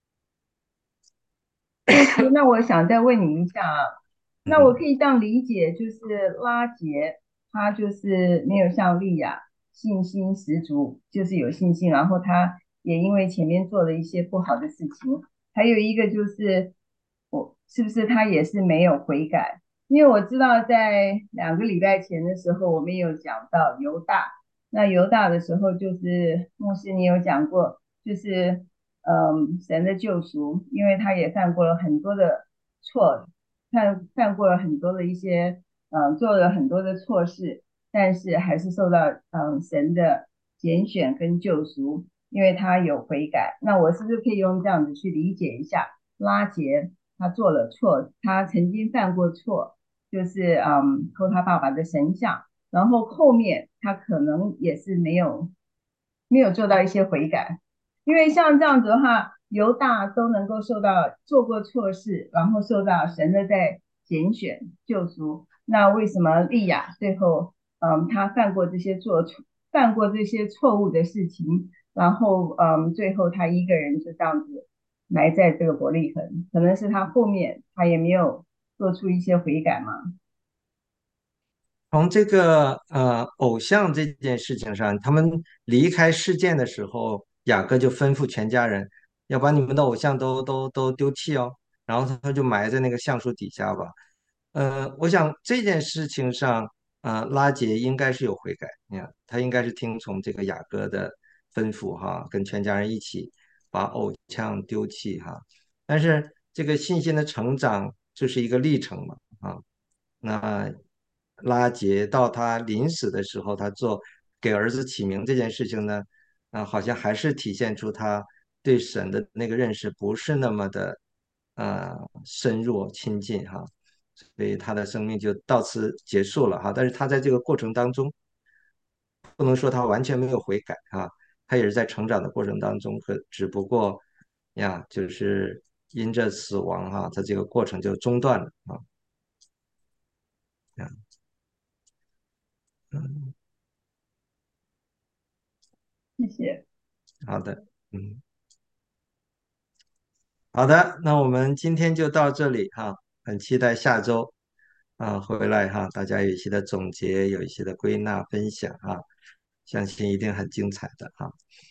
Speaker 12: 那我想再问你一下啊，那我
Speaker 1: 嗯，
Speaker 12: 可以这样理解，就是拉结他就是没有像利亚信心十足，就是有信心，然后他也因为前面做了一些不好的事情，还有一个就是我是不是他也是没有悔改？因为我知道在两个礼拜前的时候，我们有讲到犹大，那犹大的时候就是牧师你有讲过，就是嗯神的救赎，因为他也犯过了很多的错，犯犯过了很多的一些嗯做了很多的错事，但是还是受到嗯神的拣选跟救赎，因为他有悔改。那我是不是可以用这样子去理解一下拉结？他做了错，他曾经犯过错，就是嗯偷他爸爸的神像，然后后面他可能也是没有没有做到一些悔改，因为像这样子的话，犹大都能够受到做过错事，然后受到神的在拣选救赎，那为什么利亚最后嗯他犯过这些做错犯过这些错误的事情，然后嗯最后他一个人就这样子埋在这个伯利恒，可能是他后面他也没有做出一些悔改嘛。
Speaker 1: 从这个呃偶像这件事情上，他们离开事件的时候，雅各就吩咐全家人要把你们的偶像都都都丢弃哦。 然后他就埋在那个橡树底下吧。呃，我想这件事情上，呃，拉结应该是有悔改，你看他应该是听从这个雅各的吩咐哈，跟全家人一起把偶像丢弃哈。但是这个信心的成长就是一个历程嘛啊。那拉结到他临死的时候，他做给儿子起名这件事情呢，啊，好像还是体现出他对神的那个认识不是那么的呃深入亲近哈，所以他的生命就到此结束了哈。但是他在这个过程当中，不能说他完全没有悔改啊，他也是在成长的过程当中，可只不过呀，就是因着死亡哈，他这个过程就中断了啊。呀嗯，
Speaker 12: 谢谢。
Speaker 1: 好的，嗯，好的，那我们今天就到这里哈，很期待下周啊回来哈，大家有一些的总结，有一些的归纳分享啊，相信一定很精彩的啊。